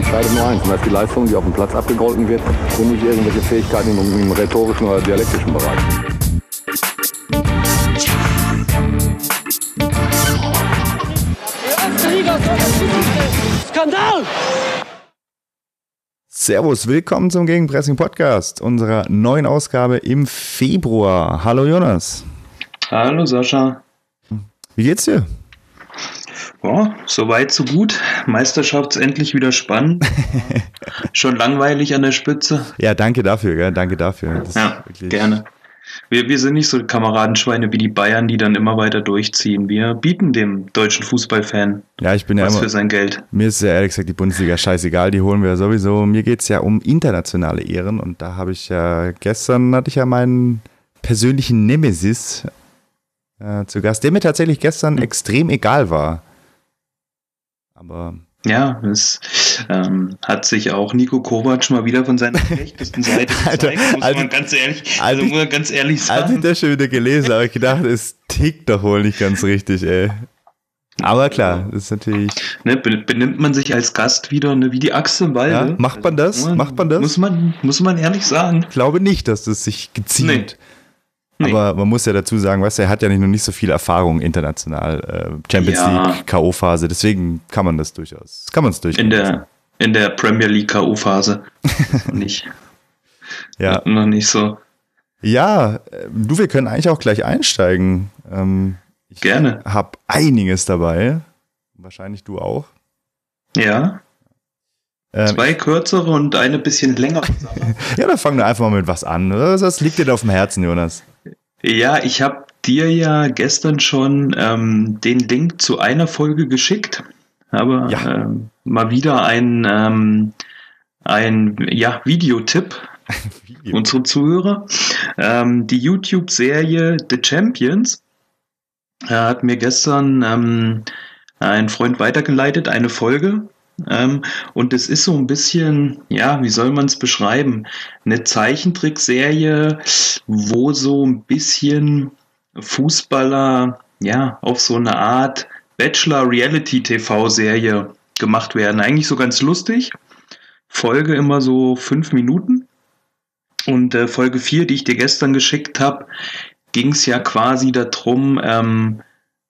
entscheidet nur eins, und das ist die Leistung, die auf dem Platz abgegolten wird und nicht irgendwelche Fähigkeiten im rhetorischen oder dialektischen Bereich. Skandal! Servus, willkommen zum Gegenpressing-Podcast, unserer neuen Ausgabe im Februar. Hallo Jonas. Hallo Sascha. Wie geht's dir? Ja, soweit so gut. Meisterschaft ist endlich wieder spannend. Schon langweilig an der Spitze. Ja, danke dafür, gell? Danke dafür. Das ja, gerne. Wir sind nicht so Kameradenschweine wie die Bayern, die dann immer weiter durchziehen. Wir bieten dem deutschen Fußballfan ich bin ja was immer, für sein Geld. Mir ist ja ehrlich gesagt die Bundesliga scheißegal, die holen wir ja sowieso. Mir geht's ja um internationale Ehren und da habe ich ja gestern hatte ich ja meinen persönlichen Nemesis zu Gast, der mir tatsächlich gestern extrem egal war. Aber ja, es hat sich auch Niko Kovac mal wieder von seiner schlechtesten Seite gezeigt, muss man ganz ehrlich sagen. Als ich das schon wieder gelesen habe, ich gedacht, es tickt doch wohl nicht ganz richtig, ey. Aber klar, das ist natürlich... Ne, benimmt man sich als Gast wieder wie die Axt im Walde? Ja, macht man das? Muss man ehrlich sagen. Ich glaube nicht, dass das sich geziemt. Nee. Aber man muss ja dazu sagen, weißt du, er hat ja noch nicht so viel Erfahrung international, Champions League, K.O.-Phase, deswegen kann man es durchaus. In der Premier League K.O.-Phase. nicht. Ja. Noch nicht so. Ja, wir können eigentlich auch gleich einsteigen. Gerne. Ich habe einiges dabei. Wahrscheinlich du auch. Ja. 2 kürzere und eine bisschen längere Sache. Ja, dann fangen wir einfach mal mit was an. Was liegt dir auf dem Herzen, Jonas? Ja, ich habe dir ja gestern schon den Link zu einer Folge geschickt. Aber mal wieder ein Videotipp. Unsere Zuhörer. Die YouTube-Serie The Champions hat mir gestern ein Freund weitergeleitet, eine Folge. Und es ist so ein bisschen, wie soll man es beschreiben? Eine Zeichentrickserie, wo so ein bisschen Fußballer, auf so eine Art Bachelor-Reality-TV-Serie gemacht werden. Eigentlich so ganz lustig. Folge immer so 5 Minuten. Und Folge 4, die ich dir gestern geschickt habe, ging es ja quasi darum,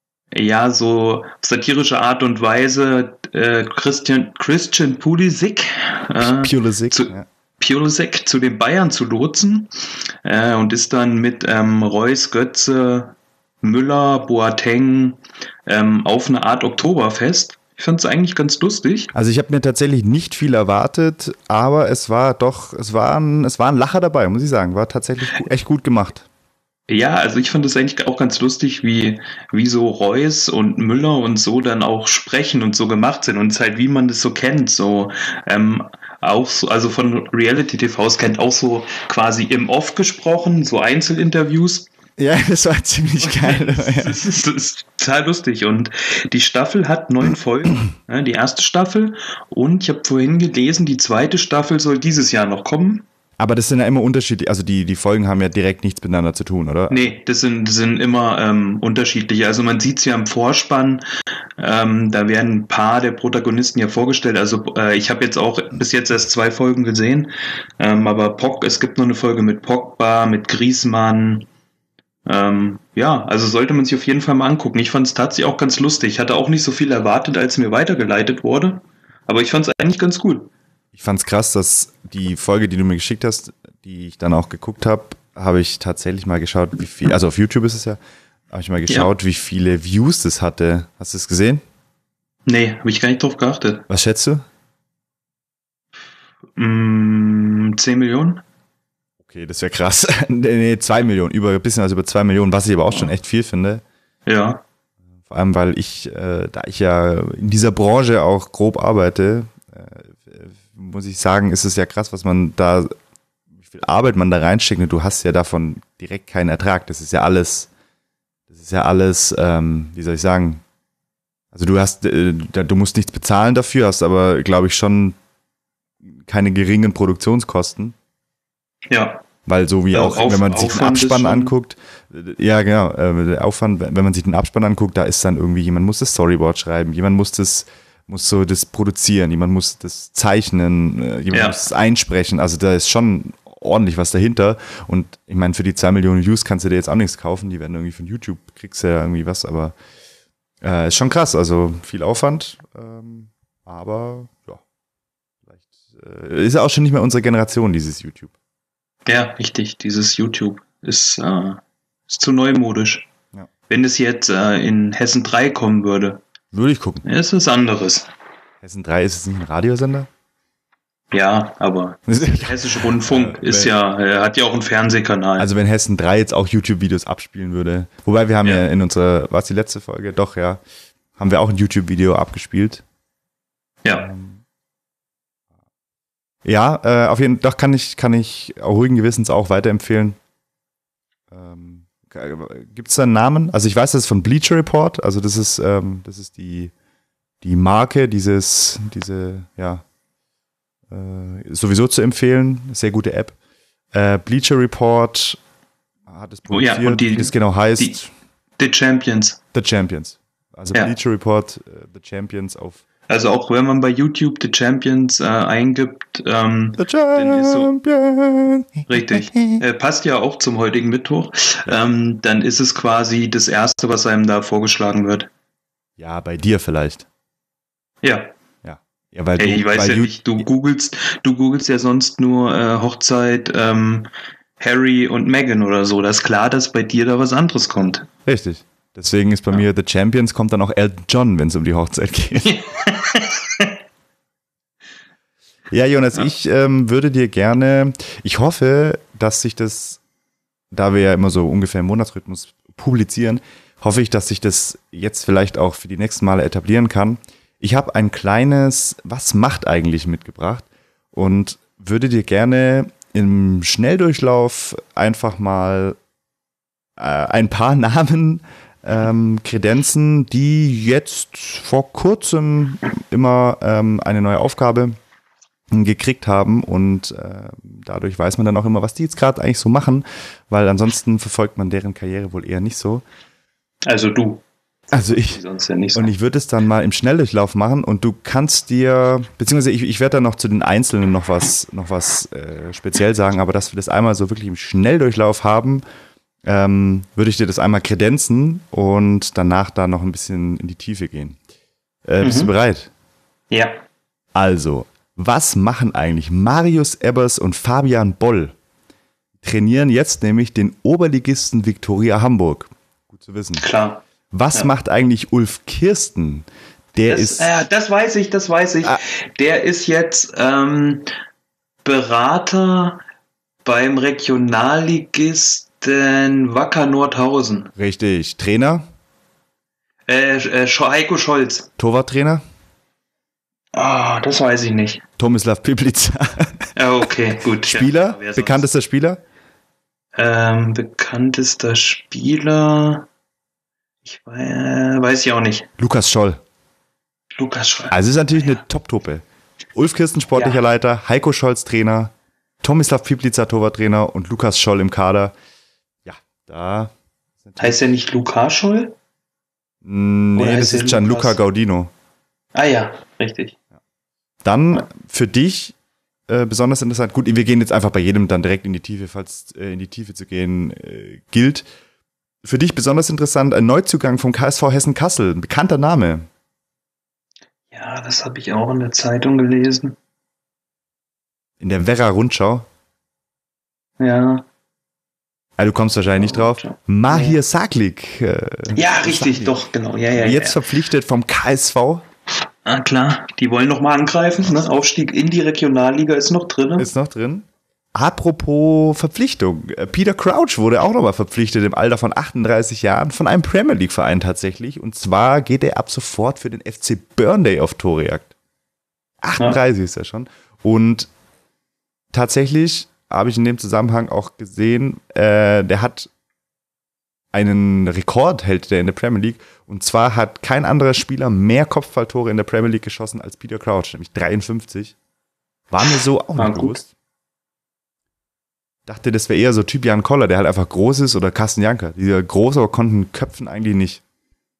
so auf satirische Art und Weise Christian Pulisic zu den Bayern zu lotsen und ist dann mit Reus, Götze, Müller, Boateng auf eine Art Oktoberfest. Ich fand es eigentlich ganz lustig. Also ich habe mir tatsächlich nicht viel erwartet, aber es war ein Lacher dabei, muss ich sagen. War tatsächlich echt gut gemacht. Ja, also ich fand es eigentlich auch ganz lustig, wie so Reus und Müller und so dann auch sprechen und so gemacht sind und es halt, wie man das so kennt, so auch so, also von Reality-TVs kennt auch so quasi im Off gesprochen, so Einzelinterviews. Ja, das war ziemlich geil. Das ist total lustig und die Staffel hat 9 Folgen, die erste Staffel, und ich habe vorhin gelesen, die zweite Staffel soll dieses Jahr noch kommen. Aber das sind ja immer unterschiedlich, also die Folgen haben ja direkt nichts miteinander zu tun, oder? Nee, das sind immer unterschiedliche. Also man sieht es ja im Vorspann, da werden ein paar der Protagonisten ja vorgestellt. Also ich habe jetzt auch bis jetzt erst 2 Folgen gesehen, aber es gibt noch eine Folge mit Pogba, mit Griezmann. Also sollte man sich auf jeden Fall mal angucken. Ich fand es tatsächlich auch ganz lustig. Ich hatte auch nicht so viel erwartet, als mir weitergeleitet wurde, aber ich fand es eigentlich ganz gut. Ich fand's krass, dass die Folge, die du mir geschickt hast, die ich dann auch geguckt habe ich tatsächlich mal geschaut, wie viel, also auf YouTube ist es ja, habe ich mal geschaut, wie viele Views das hatte. Hast du es gesehen? Nee, habe ich gar nicht drauf geachtet. Was schätzt du? 10 Millionen? Okay, das wäre krass. Nee, 2 Millionen, ein bisschen über 2 Millionen, was ich aber auch schon echt viel finde. Ja. Vor allem, weil da ich ja in dieser Branche auch grob arbeite, muss ich sagen, ist es ja krass, wie viel Arbeit man da reinsteckt, und du hast ja davon direkt keinen Ertrag. Das ist ja alles, wie soll ich sagen, also du musst nichts bezahlen dafür, hast aber, glaube ich, schon keine geringen Produktionskosten. Ja. Weil so wie auch, wenn man sich den Abspann anguckt, ja genau, der Aufwand, wenn man sich den Abspann anguckt, da ist dann irgendwie, jemand muss das Storyboard schreiben, jemand muss muss so das produzieren, jemand muss das zeichnen, jemand muss es einsprechen. Also da ist schon ordentlich was dahinter. Und ich meine, für die 2 Millionen Views kannst du dir jetzt auch nichts kaufen. Die werden irgendwie von YouTube, kriegst du ja irgendwie was, aber ist schon krass. Also viel Aufwand, aber ja, vielleicht ist ja auch schon nicht mehr unsere Generation, dieses YouTube. Ja, richtig. Dieses YouTube ist zu neumodisch. Ja. Wenn es jetzt in Hessen 3 kommen würde, würde ich gucken. ist es anderes. Hessen 3, ist es nicht ein Radiosender? Ja, aber der Hessische Rundfunk hat ja auch einen Fernsehkanal. Also wenn Hessen 3 jetzt auch YouTube-Videos abspielen würde, wobei wir haben ja in unserer, war es die letzte Folge? Doch, ja, haben wir auch ein YouTube-Video abgespielt. Ja. Ja, auf jeden Fall kann ich auch ruhigen Gewissens auch weiterempfehlen. Gibt es da einen Namen? Also ich weiß, das ist von Bleacher Report, also das ist die Marke, sowieso zu empfehlen, sehr gute App. Bleacher Report hat es produziert, und wie das genau heißt. The Champions. The Champions. Also Bleacher Report, The Champions auf. Also auch wenn man bei YouTube The Champions eingibt, The Champions. Richtig. Passt ja auch zum heutigen Mittwoch. Dann ist es quasi das Erste, was einem da vorgeschlagen wird. Ja, bei dir vielleicht. Ja. Ja, weil ich weiß ja nicht, du googelst ja sonst nur Hochzeit Harry und Meghan oder so. Das ist klar, dass bei dir da was anderes kommt. Richtig. Deswegen ist bei mir The Champions, kommt dann auch Elton John, wenn es um die Hochzeit geht. Ja, Jonas, ich würde dir gerne, ich hoffe, dass sich das, da wir ja immer so ungefähr im Monatsrhythmus publizieren, hoffe ich, dass sich das jetzt vielleicht auch für die nächsten Male etablieren kann. Ich habe ein kleines Was macht eigentlich mitgebracht und würde dir gerne im Schnelldurchlauf einfach mal ein paar Namen kredenzen, die jetzt vor kurzem immer eine neue Aufgabe gekriegt haben und dadurch weiß man dann auch immer, was die jetzt gerade eigentlich so machen, weil ansonsten verfolgt man deren Karriere wohl eher nicht so. Also du. Also ich. Sonst ja nicht so. Und ich würde es dann mal im Schnelldurchlauf machen und du kannst dir, beziehungsweise ich werde dann noch zu den Einzelnen noch was speziell sagen, aber dass wir das einmal so wirklich im Schnelldurchlauf haben, würde ich dir das einmal kredenzen und danach da noch ein bisschen in die Tiefe gehen. Bist du bereit? Ja. Also, was machen eigentlich Marius Ebbers und Fabian Boll? Trainieren jetzt nämlich den Oberligisten Viktoria Hamburg. Gut zu wissen. Klar. Was macht eigentlich Ulf Kirsten? Das weiß ich. Der ist jetzt Berater beim Regionalligisten Wacker Nordhausen. Richtig. Trainer? Heiko Scholz. Torwarttrainer? Das weiß ich nicht. Tomislav Piplica. Okay, gut. Spieler? Ja, bekanntester Spieler? Bekanntester Spieler? Ich weiß ich auch nicht. Lukas Scholl. Also es ist natürlich eine Top-Truppe. Ulf Kirsten, sportlicher Leiter, Heiko Scholz, Trainer, Tomislav Piplica, Torwarttrainer und Lukas Scholl im Kader. Ja, da... Heißt er nicht Lukas Scholl? Nee, das ist Gianluca Gaudino. Ah ja, richtig. Dann für dich besonders interessant, gut, wir gehen jetzt einfach bei jedem dann direkt in die Tiefe, falls in die Tiefe zu gehen gilt. Für dich besonders interessant, ein Neuzugang vom KSV Hessen-Kassel, ein bekannter Name. Ja, das habe ich auch in der Zeitung gelesen. In der Werra Rundschau? Ja. Du kommst wahrscheinlich nicht drauf. Mahir Saklik. Ja, richtig, Saklik. Doch, genau. Ja, jetzt verpflichtet vom KSV. Ah, klar. Die wollen nochmal angreifen. Ne? Aufstieg in die Regionalliga ist noch drin. Ist noch drin. Apropos Verpflichtung. Peter Crouch wurde auch nochmal verpflichtet im Alter von 38 Jahren von einem Premier League Verein tatsächlich. Und zwar geht er ab sofort für den FC Burnley auf Torejagd. 38 ist er schon. Und tatsächlich habe ich in dem Zusammenhang auch gesehen, der hat einen Rekord, hält der in der Premier League. Und zwar hat kein anderer Spieler mehr Kopfballtore in der Premier League geschossen als Peter Crouch, nämlich 53. War mir so auch nicht bewusst. Dachte, das wäre eher so Typ Jan Koller, der halt einfach groß ist, oder Carsten Janker. Die sind groß, aber konnten köpfen eigentlich nicht.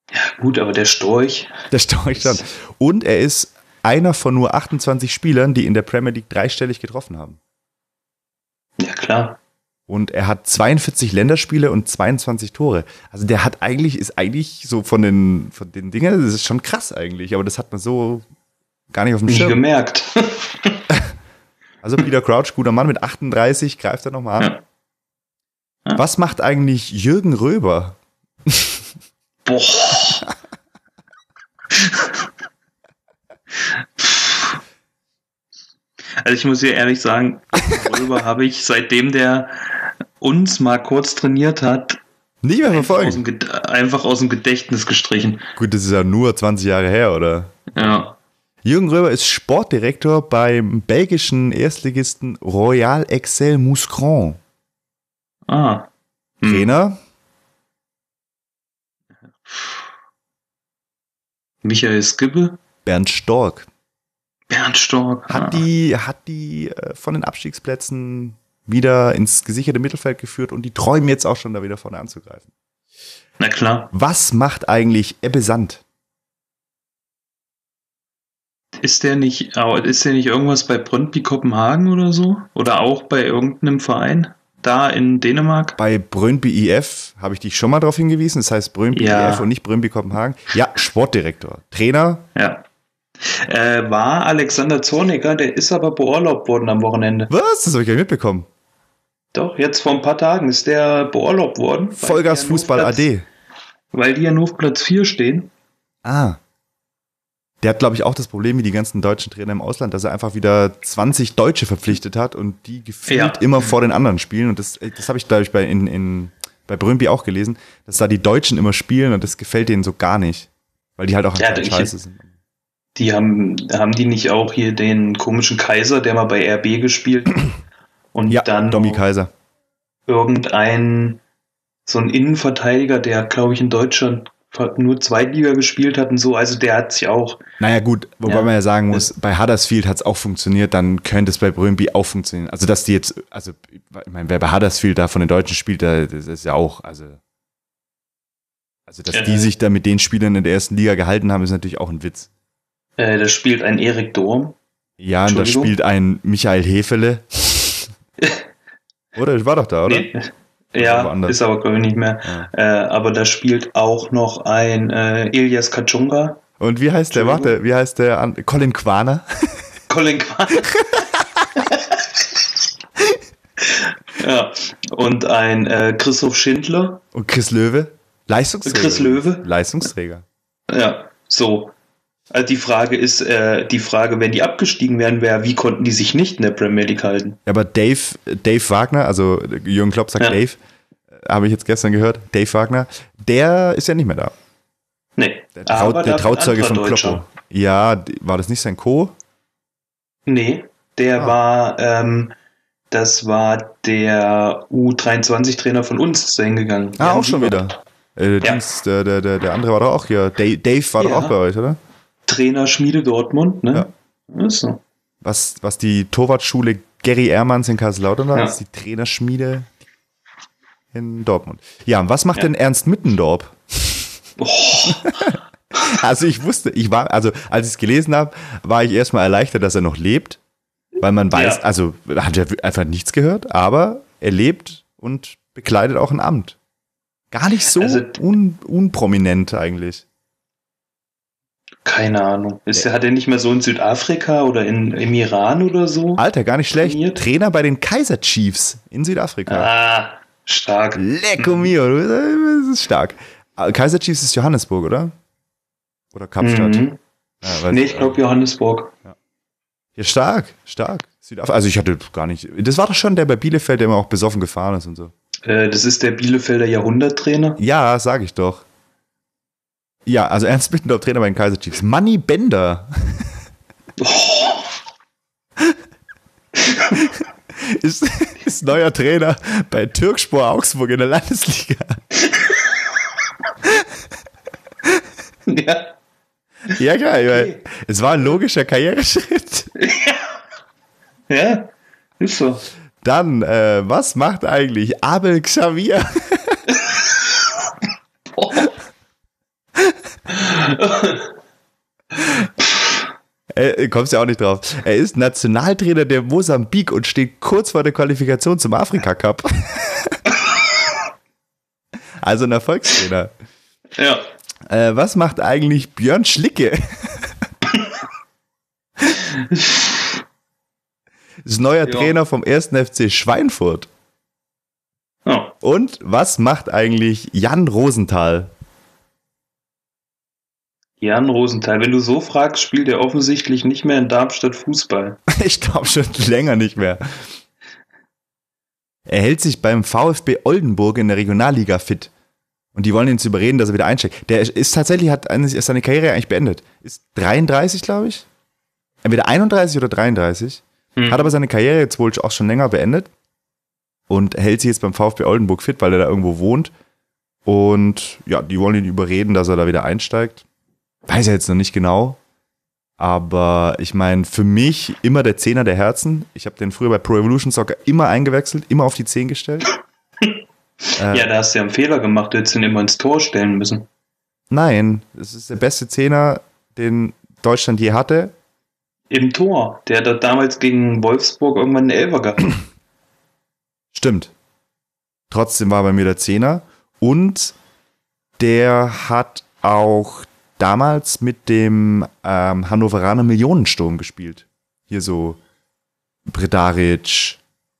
Ja, gut, aber der Storch. Der Storch schon. Und er ist einer von nur 28 Spielern, die in der Premier League dreistellig getroffen haben. Ja, klar. Und er hat 42 Länderspiele und 22 Tore. Also der ist eigentlich so von den Dingen, das ist schon krass eigentlich, aber das hat man so gar nicht auf dem Nie Schirm. gemerkt. Also Peter Crouch, guter Mann mit 38, greift er nochmal an. Ja. Was macht eigentlich Jürgen Röber? Boah. Also ich muss dir ehrlich sagen, Röber habe ich, seitdem der uns mal kurz trainiert hat, Nicht mehr verfolgen. einfach aus dem Gedächtnis gestrichen. Gut, das ist ja nur 20 Jahre her, oder? Ja. Jürgen Röber ist Sportdirektor beim belgischen Erstligisten Royal Excel Mouscron. Ah. Trainer? Michael Skibbe? Bernd Stork. Bernd Stork. Hat die von den Abstiegsplätzen wieder ins gesicherte Mittelfeld geführt und die träumen jetzt auch schon da wieder vorne anzugreifen. Na klar. Was macht eigentlich Ebbe Sand? Ist der nicht irgendwas bei Brøndby Kopenhagen oder so? Oder auch bei irgendeinem Verein? Da in Dänemark? Bei Brøndby IF habe ich dich schon mal darauf hingewiesen. Das heißt Brøndby IF und nicht Brøndby Kopenhagen. Ja, Sportdirektor. Trainer? Ja. War Alexander Zorniger, der ist aber beurlaubt worden am Wochenende. Was? Das habe ich gar nicht mitbekommen. Doch, jetzt vor ein paar Tagen ist der beurlaubt worden. Vollgas Fußball AD. Weil die ja nur auf Platz 4 stehen. Ah. Der hat, glaube ich, auch das Problem wie die ganzen deutschen Trainer im Ausland, dass er einfach wieder 20 Deutsche verpflichtet hat und die gefühlt immer vor den anderen spielen. Und das habe ich, glaube ich, bei Brøndby auch gelesen, dass da die Deutschen immer spielen und das gefällt denen so gar nicht. Weil die halt auch scheiße sind. Die haben die nicht auch hier den komischen Kaiser, der mal bei RB gespielt hat? Und ja, dann Domi Kaiser. so ein Innenverteidiger, der, glaube ich, in Deutschland nur Zweitliga gespielt hat und so, also der hat sich auch... Naja gut, wobei man ja sagen muss, bei Huddersfield hat es auch funktioniert, dann könnte es bei Brøndby auch funktionieren. Also dass die jetzt, also ich meine, wer bei Huddersfield da von den Deutschen spielt, das ist ja auch, also dass die sich da mit den Spielern in der ersten Liga gehalten haben, ist natürlich auch ein Witz. Da spielt ein Erik Durm. Ja, und da spielt ein Michael Hefele. Oder? Ich war doch da, oder? Nee. Ja, ist aber, glaube ich, nicht mehr. Ja. Aber da spielt auch noch ein Elias Kachunga. Und wie heißt der? Warte, wie heißt der? Colin Quaner? Colin Quaner. Ja. Und ein Christoph Schindler. Und Chris Löwe? Leistungsträger. Chris Löwe. Leistungsträger. Ja, so. Also die Frage ist, wenn die abgestiegen wären, wie konnten die sich nicht in der Premier League halten? Ja, aber Dave Wagner, also Jürgen Klopp sagt Dave, habe ich jetzt gestern gehört, Dave Wagner, der ist ja nicht mehr da. Nee. Der Trauzeuge von Kloppo. Ja, war das nicht sein Co? Nee, das war der U23-Trainer von uns, ist da hingegangen. Auch schon wieder. Der andere war doch auch hier. Dave war doch auch bei euch, oder? Trainer Schmiede Dortmund, ne? Ja. Ist so. Was die Torwartschule Gary Ehrmanns in Kaiserslautern war, ist die Trainerschmiede in Dortmund. Ja, und was macht denn Ernst Mittendorp? Also als ich es gelesen habe, war ich erstmal erleichtert, dass er noch lebt, weil man weiß, also hat er einfach nichts gehört, aber er lebt und bekleidet auch ein Amt. Gar nicht so unprominent eigentlich. Keine Ahnung. Hat er nicht mehr so in Südafrika oder im Iran oder so? Alter, gar nicht schlecht. Trainiert? Trainer bei den Kaiser Chiefs in Südafrika. Ah, stark. Lecco mio, das ist stark. Kaiser Chiefs ist Johannesburg, oder? Oder Kapstadt? Mhm. Ja, ich glaube Johannesburg. Ja, stark. Südafrika. Also ich hatte gar nicht... Das war doch schon der bei Bielefeld, der immer auch besoffen gefahren ist und so. Das ist der Bielefelder Jahrhunderttrainer? Ja, sag ich doch. Ja, also Ernst Mittendorf, Trainer bei den Kaiser Chiefs. Manni Bender. ist neuer Trainer bei Türkspor Augsburg in der Landesliga. Ja. Ja, geil. Okay. Es war ein logischer Karriereschritt. Ja, ist so. Dann, was macht eigentlich Abel Xavier? Kommst ja auch nicht drauf. Er ist Nationaltrainer der Mosambik und steht kurz vor der Qualifikation zum Afrika-Cup. Also ein Erfolgstrainer. Ja. Was macht eigentlich Björn Schlicke? Ist neuer Trainer vom 1. FC Schweinfurt. Ja. Und was macht eigentlich Jan Rosenthal? Jan Rosenthal, wenn du so fragst, spielt er offensichtlich nicht mehr in Darmstadt Fußball. Ich glaube schon länger nicht mehr. Er hält sich beim VfB Oldenburg in der Regionalliga fit. Und die wollen ihn zu überreden, dass er wieder einsteigt. Der ist tatsächlich, ist seine Karriere eigentlich beendet. Ist 33, glaube ich. Entweder 31 oder 33. Hat aber seine Karriere jetzt wohl auch schon länger beendet. Und hält sich jetzt beim VfB Oldenburg fit, weil er da irgendwo wohnt. Und ja, die wollen ihn überreden, dass er da wieder einsteigt. Weiß er jetzt noch nicht genau. Aber ich meine, für mich immer der Zehner der Herzen. Ich habe den früher bei Pro Evolution Soccer immer eingewechselt, immer auf die 10 gestellt. Ja, da hast du ja einen Fehler gemacht, du hättest ihn immer ins Tor stellen müssen. Nein, es ist der beste Zehner, den Deutschland je hatte. Im Tor. Der hat damals gegen Wolfsburg irgendwann einen Elfer gehabt. Stimmt. Trotzdem war bei mir der Zehner. Und der hat auch damals mit dem Hannoveraner Millionensturm gespielt. Hier so Bredaric,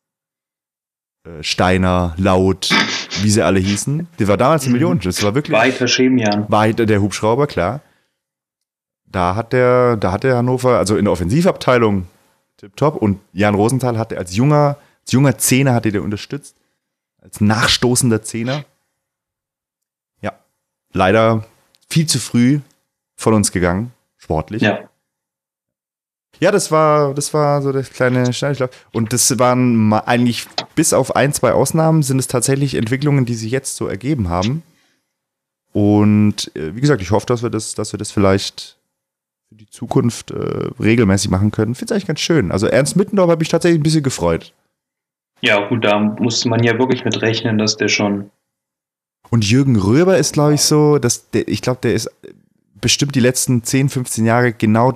Steiner, Laut, wie sie alle hießen. Der war damals ein Millionensturm. Das war wirklich. Weiter Schemian. Weiter der Hubschrauber, klar. Da hat der Hannover, also in der Offensivabteilung, tipptopp. Und Jan Rosenthal hatte als junger Zehner hat er den unterstützt. Als nachstoßender Zehner. Ja, leider viel zu früh von uns gegangen, sportlich. Ja. Ja, das war so der kleine Schnellschlag. Und das waren eigentlich, bis auf 1, 2 Ausnahmen, sind es tatsächlich Entwicklungen, die sich jetzt so ergeben haben. Und wie gesagt, ich hoffe, dass wir das vielleicht für die Zukunft regelmäßig machen können. Finde es eigentlich ganz schön. Also Ernst Mittendorf habe ich tatsächlich ein bisschen gefreut. Ja, gut, da musste man ja wirklich mit rechnen, dass der schon. Und Jürgen Röber ist, glaube ich, so, ich glaube, der ist bestimmt die letzten 10, 15 Jahre genau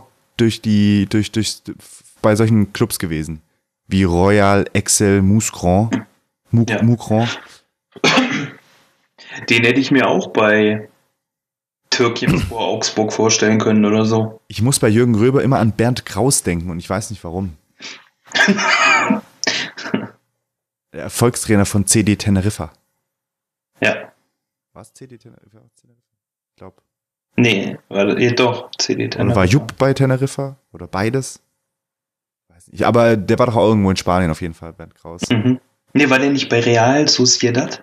bei solchen Clubs gewesen. Wie Royal, Excel, Mouscron. Moucron. Den hätte ich mir auch bei Türkgücü Augsburg vorstellen können oder so. Ich muss bei Jürgen Röber immer an Bernd Kraus denken und ich weiß nicht warum. Der Erfolgstrainer von CD Teneriffa. Ja. War es CD Teneriffa? Ich glaube. Nee, doch, CD Teneriffa. Oder war Jupp bei Teneriffa? Oder beides? Weiß nicht. Aber der war doch auch irgendwo in Spanien auf jeden Fall, Bernd Kraus. Mhm. Nee, war der nicht bei Real Sociedad?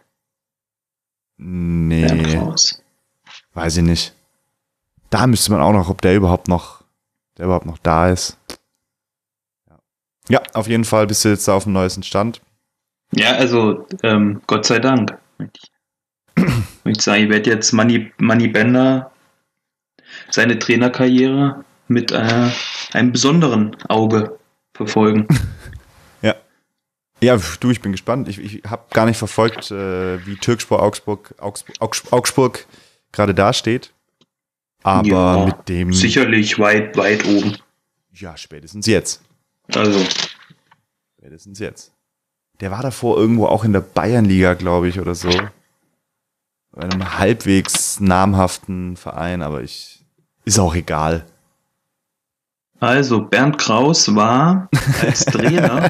Nee. Bernd Kraus. Weiß ich nicht. Da müsste man auch noch, ob der überhaupt noch da ist. Ja, auf jeden Fall bist du jetzt da auf dem neuesten Stand. Ja, also Gott sei Dank. Ich sage, ich werde jetzt Manny Bender seine Trainerkarriere mit einem besonderen Auge verfolgen. Ja, du, ich bin gespannt. Ich habe gar nicht verfolgt, wie Türkspor Augsburg gerade dasteht. Aber ja, mit dem... Sicherlich weit oben. Ja, spätestens jetzt. Also. Spätestens jetzt. Der war davor irgendwo auch in der Bayernliga, glaube ich, oder so. Bei einem halbwegs namhaften Verein, aber ist auch egal. Also, Bernd Kraus war als Trainer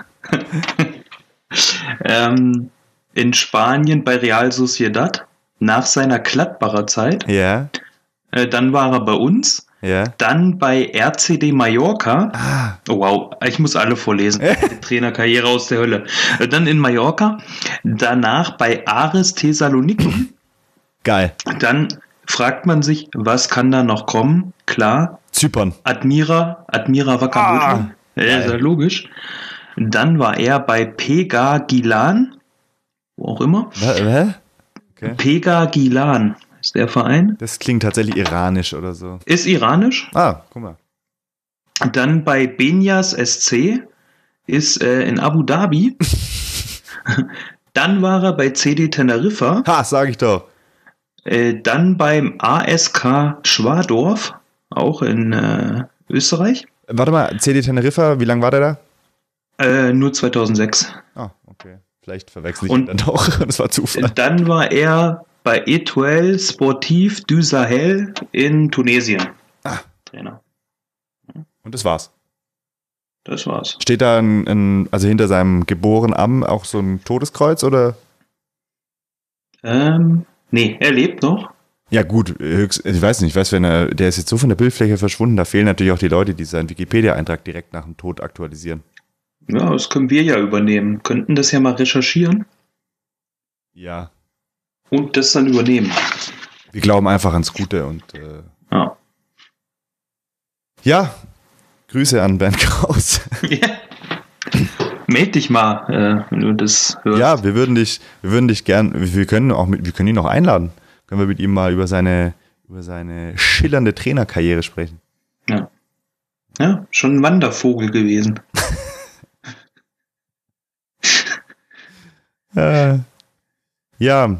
in Spanien bei Real Sociedad nach seiner Gladbacher Zeit. Ja. Dann war er bei uns. Ja. Dann bei RCD Mallorca. Oh, wow, ich muss alle vorlesen. Die Trainerkarriere aus der Hölle. Dann in Mallorca. Danach bei Aris Thessaloniki. Geil. Dann fragt man sich, was kann da noch kommen? Klar. Zypern. Admira Wacker. Ja, ist ja logisch. Dann war er bei Pega Gilan. Wo auch immer. Hä? Okay. Pega Gilan ist der Verein. Das klingt tatsächlich iranisch oder so. Ist iranisch. Guck mal. Dann bei Benyas SC ist in Abu Dhabi. Dann war er bei CD Teneriffa. Sag ich doch. Dann beim ASK Schwadorf, auch in Österreich. Warte mal, CD Teneriffa, wie lange war der da? Nur 2006. Ah, okay. Vielleicht verwechsel ich ihn dann doch. Das war Zufall. Dann war er bei Etoile Sportif du Sahel in Tunesien. Trainer. Und das war's. Das war's. Steht da also hinter seinem geborenen Am auch so ein Todeskreuz oder? Nee, er lebt noch. Ja gut, ich weiß nicht, der ist jetzt so von der Bildfläche verschwunden, da fehlen natürlich auch die Leute, die seinen Wikipedia-Eintrag direkt nach dem Tod aktualisieren. Ja, das können wir ja übernehmen. Könnten das ja mal recherchieren. Ja. Und das dann übernehmen. Wir glauben einfach ans Gute und ja. Ja, Grüße an Bernd Kraus. Ja. Meld dich mal, wenn du das hörst. Ja, wir würden dich gern, wir können ihn auch einladen. Können wir mit ihm mal über seine schillernde Trainerkarriere sprechen. Ja. Ja, schon ein Wandervogel gewesen. Ja. Ja.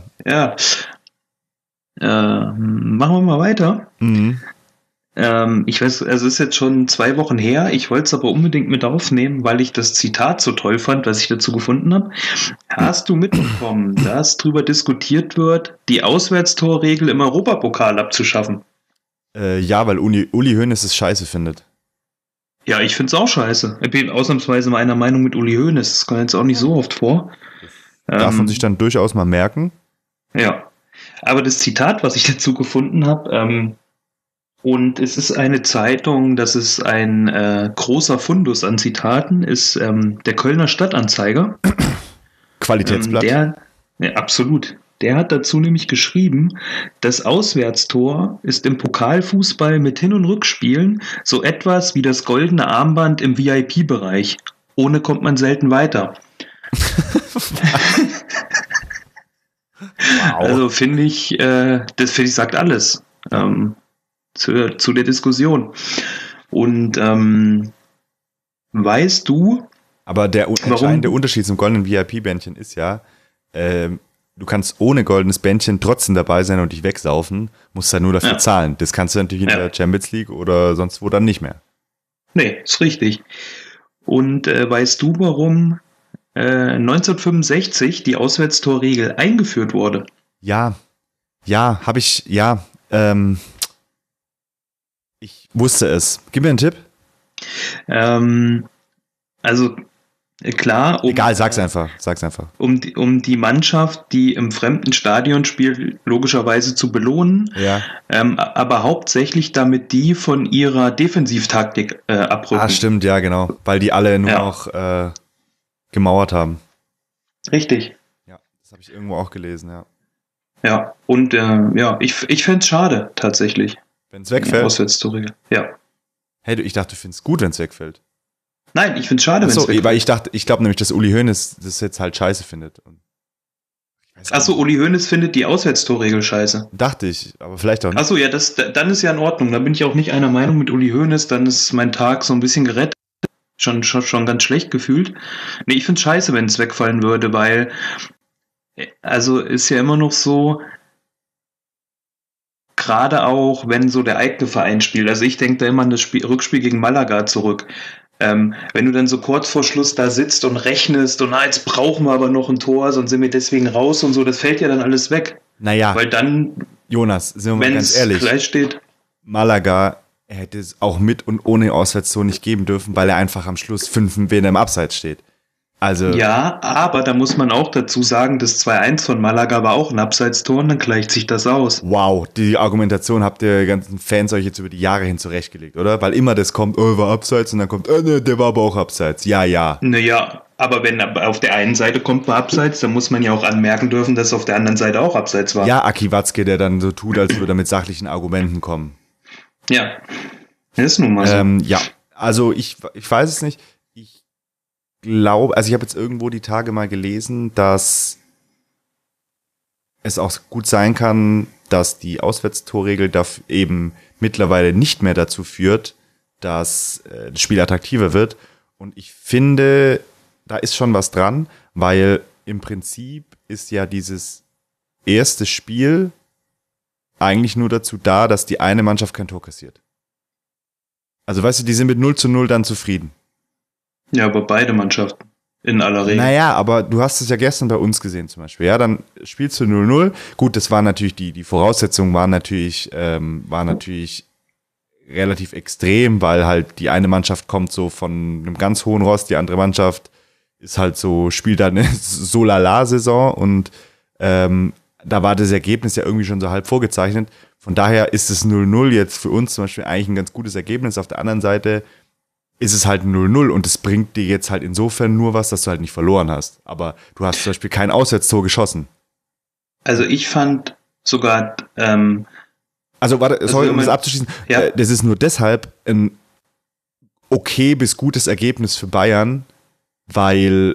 Machen wir mal weiter. Mhm. Ich weiß, also es ist jetzt schon 2 Wochen her. Ich wollte es aber unbedingt mit aufnehmen, weil ich das Zitat so toll fand, was ich dazu gefunden habe. Hast du mitbekommen, dass darüber diskutiert wird, die Auswärtstorregel im Europapokal abzuschaffen? Ja, weil Uli Hoeneß es scheiße findet. Ja, ich finde es auch scheiße. Ich bin ausnahmsweise meiner Meinung mit Uli Hoeneß. Das kommt jetzt auch nicht so oft vor. Darf man sich dann durchaus mal merken. Ja, aber das Zitat, was ich dazu gefunden habe, und es ist eine Zeitung, das ist ein großer Fundus an Zitaten, ist der Kölner Stadtanzeiger. Qualitätsblatt. Ja, absolut. Der hat dazu nämlich geschrieben, das Auswärtstor ist im Pokalfußball mit Hin- und Rückspielen so etwas wie das goldene Armband im VIP-Bereich. Ohne kommt man selten weiter. Wow. Also finde ich, sagt alles zu der Diskussion. Und weißt du, aber der entscheidende Unterschied zum goldenen VIP-Bändchen ist ja, du kannst ohne goldenes Bändchen trotzdem dabei sein und dich wegsaufen, musst dann nur dafür zahlen. Das kannst du natürlich in der Champions League oder sonst wo dann nicht mehr. Nee, ist richtig. Und weißt du, warum 1965 die Auswärtstorregel eingeführt wurde? Ich wusste es. Gib mir einen Tipp. Also klar. Egal, sag's einfach. Um die Mannschaft, die im fremden Stadion spielt, logischerweise zu belohnen. Ja. Aber hauptsächlich damit die von ihrer Defensivtaktik abrücken. Ah, stimmt, ja, genau. Weil die alle nur noch gemauert haben. Richtig. Ja, das habe ich irgendwo auch gelesen, ja. Ja, und ich fände es schade, tatsächlich. Wenn es wegfällt? Auswärtstorregel, ja. Hey, ich dachte, du findest es gut, wenn es wegfällt. Nein, ich finde es schade, wenn es wegfällt. Weil ich glaube nämlich, dass Uli Hoeneß das jetzt halt scheiße findet. Achso, Uli Hoeneß findet die Auswärtstorregel scheiße. Dachte ich, aber vielleicht auch nicht. Achso, ja, dann ist ja in Ordnung. Da bin ich auch nicht einer Meinung mit Uli Hoeneß, dann ist mein Tag so ein bisschen gerettet. Schon ganz schlecht gefühlt. Nee, ich finde es scheiße, wenn es wegfallen würde, weil also ist ja immer noch so, gerade auch, wenn so der eigene Verein spielt. Also ich denke da immer an das Rückspiel gegen Malaga zurück. Wenn du dann so kurz vor Schluss da sitzt und rechnest und jetzt brauchen wir aber noch ein Tor, sonst sind wir deswegen raus und so, das fällt ja dann alles weg. Naja, weil dann, Jonas, sind wir mal ganz ehrlich, gleich steht, Malaga hätte es auch mit und ohne Auswärtstor nicht geben dürfen, weil er einfach am Schluss 5 Meter im Abseits steht. Also ja, aber da muss man auch dazu sagen, das 2-1 von Malaga war auch ein Abseitstor und dann gleicht sich das aus. Wow, die Argumentation habt ihr ganzen Fans euch jetzt über die Jahre hin zurechtgelegt, oder? Weil immer das kommt, war Abseits und dann kommt, der war aber auch Abseits. Ja. Naja, aber wenn auf der einen Seite kommt man Abseits, dann muss man ja auch anmerken dürfen, dass auf der anderen Seite auch Abseits war. Ja, Aki Watzke, der dann so tut, als würde er mit sachlichen Argumenten kommen. Ja, das ist nun mal so. Ja, also ich weiß es nicht. Ich glaube, also ich habe jetzt irgendwo die Tage mal gelesen, dass es auch gut sein kann, dass die Auswärtstorregel eben mittlerweile nicht mehr dazu führt, dass das Spiel attraktiver wird. Und ich finde, da ist schon was dran, weil im Prinzip ist ja dieses erste Spiel eigentlich nur dazu da, dass die eine Mannschaft kein Tor kassiert. Also weißt du, die sind mit 0:0 dann zufrieden. Ja, aber beide Mannschaften. In aller Regel. Naja, aber du hast es ja gestern bei uns gesehen zum Beispiel. Ja, dann spielst du 0:0. Gut, das waren natürlich, die Voraussetzungen waren natürlich relativ extrem, weil halt die eine Mannschaft kommt so von einem ganz hohen Ross, die andere Mannschaft ist halt so, spielt da eine So-Lala-Saison und da war das Ergebnis ja irgendwie schon so halb vorgezeichnet. Von daher ist es 0:0 jetzt für uns zum Beispiel eigentlich ein ganz gutes Ergebnis. Auf der anderen Seite ist es halt 0:0 und es bringt dir jetzt halt insofern nur was, dass du halt nicht verloren hast. Aber du hast zum Beispiel kein Auswärtstor geschossen. Also ich fand sogar also warte, sorry, um das abzuschließen, ja. Das ist nur deshalb ein okay bis gutes Ergebnis für Bayern, weil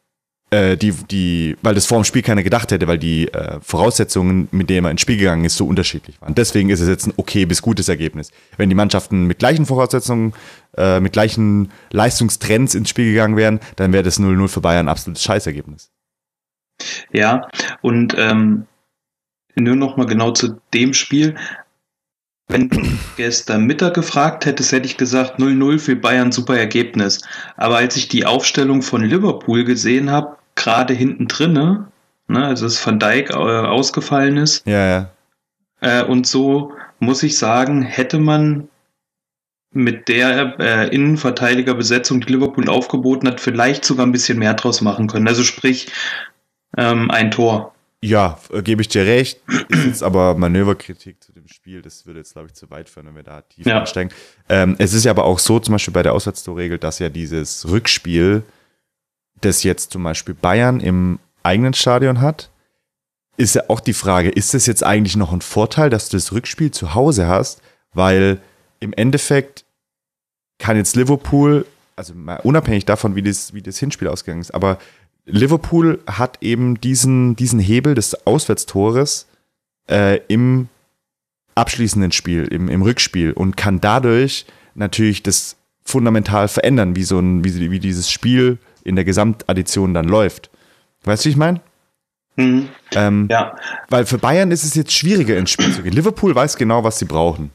weil das vor dem Spiel keiner gedacht hätte, weil die Voraussetzungen, mit denen man ins Spiel gegangen ist, so unterschiedlich waren. Deswegen ist es jetzt ein okay bis gutes Ergebnis. Wenn die Mannschaften mit gleichen Voraussetzungen, mit gleichen Leistungstrends ins Spiel gegangen wären, dann wäre das 0:0 für Bayern ein absolutes Scheißergebnis. Ja, und nur noch mal genau zu dem Spiel. Wenn du gestern Mittag gefragt hättest, hätte ich gesagt 0:0 für Bayern, super Ergebnis. Aber als ich die Aufstellung von Liverpool gesehen habe, gerade hinten drinne, ne, also dass Van Dijk ausgefallen ist, Ja. Und so muss ich sagen, hätte man mit der Innenverteidigerbesetzung, die Liverpool aufgeboten hat, vielleicht sogar ein bisschen mehr draus machen können. Also sprich, ein Tor. Ja, gebe ich dir recht. Ist jetzt aber Manöverkritik zu dem Spiel. Das würde jetzt, glaube ich, zu weit führen, wenn wir da tief einsteigen. Es ist ja aber auch so, zum Beispiel bei der Auswärtstorregel, dass ja dieses Rückspiel, das jetzt zum Beispiel Bayern im eigenen Stadion hat, ist ja auch die Frage, ist das jetzt eigentlich noch ein Vorteil, dass du das Rückspiel zu Hause hast? Weil im Endeffekt kann jetzt Liverpool, also mal unabhängig davon, wie das Hinspiel ausgegangen ist, aber Liverpool hat eben diesen Hebel des Auswärtstores im abschließenden Spiel, im Rückspiel und kann dadurch natürlich das fundamental verändern, wie dieses Spiel in der Gesamtaddition dann läuft. Weißt du, wie ich meine? Ja. Weil für Bayern ist es jetzt schwieriger ins Spiel zu gehen. Liverpool weiß genau, was sie brauchen.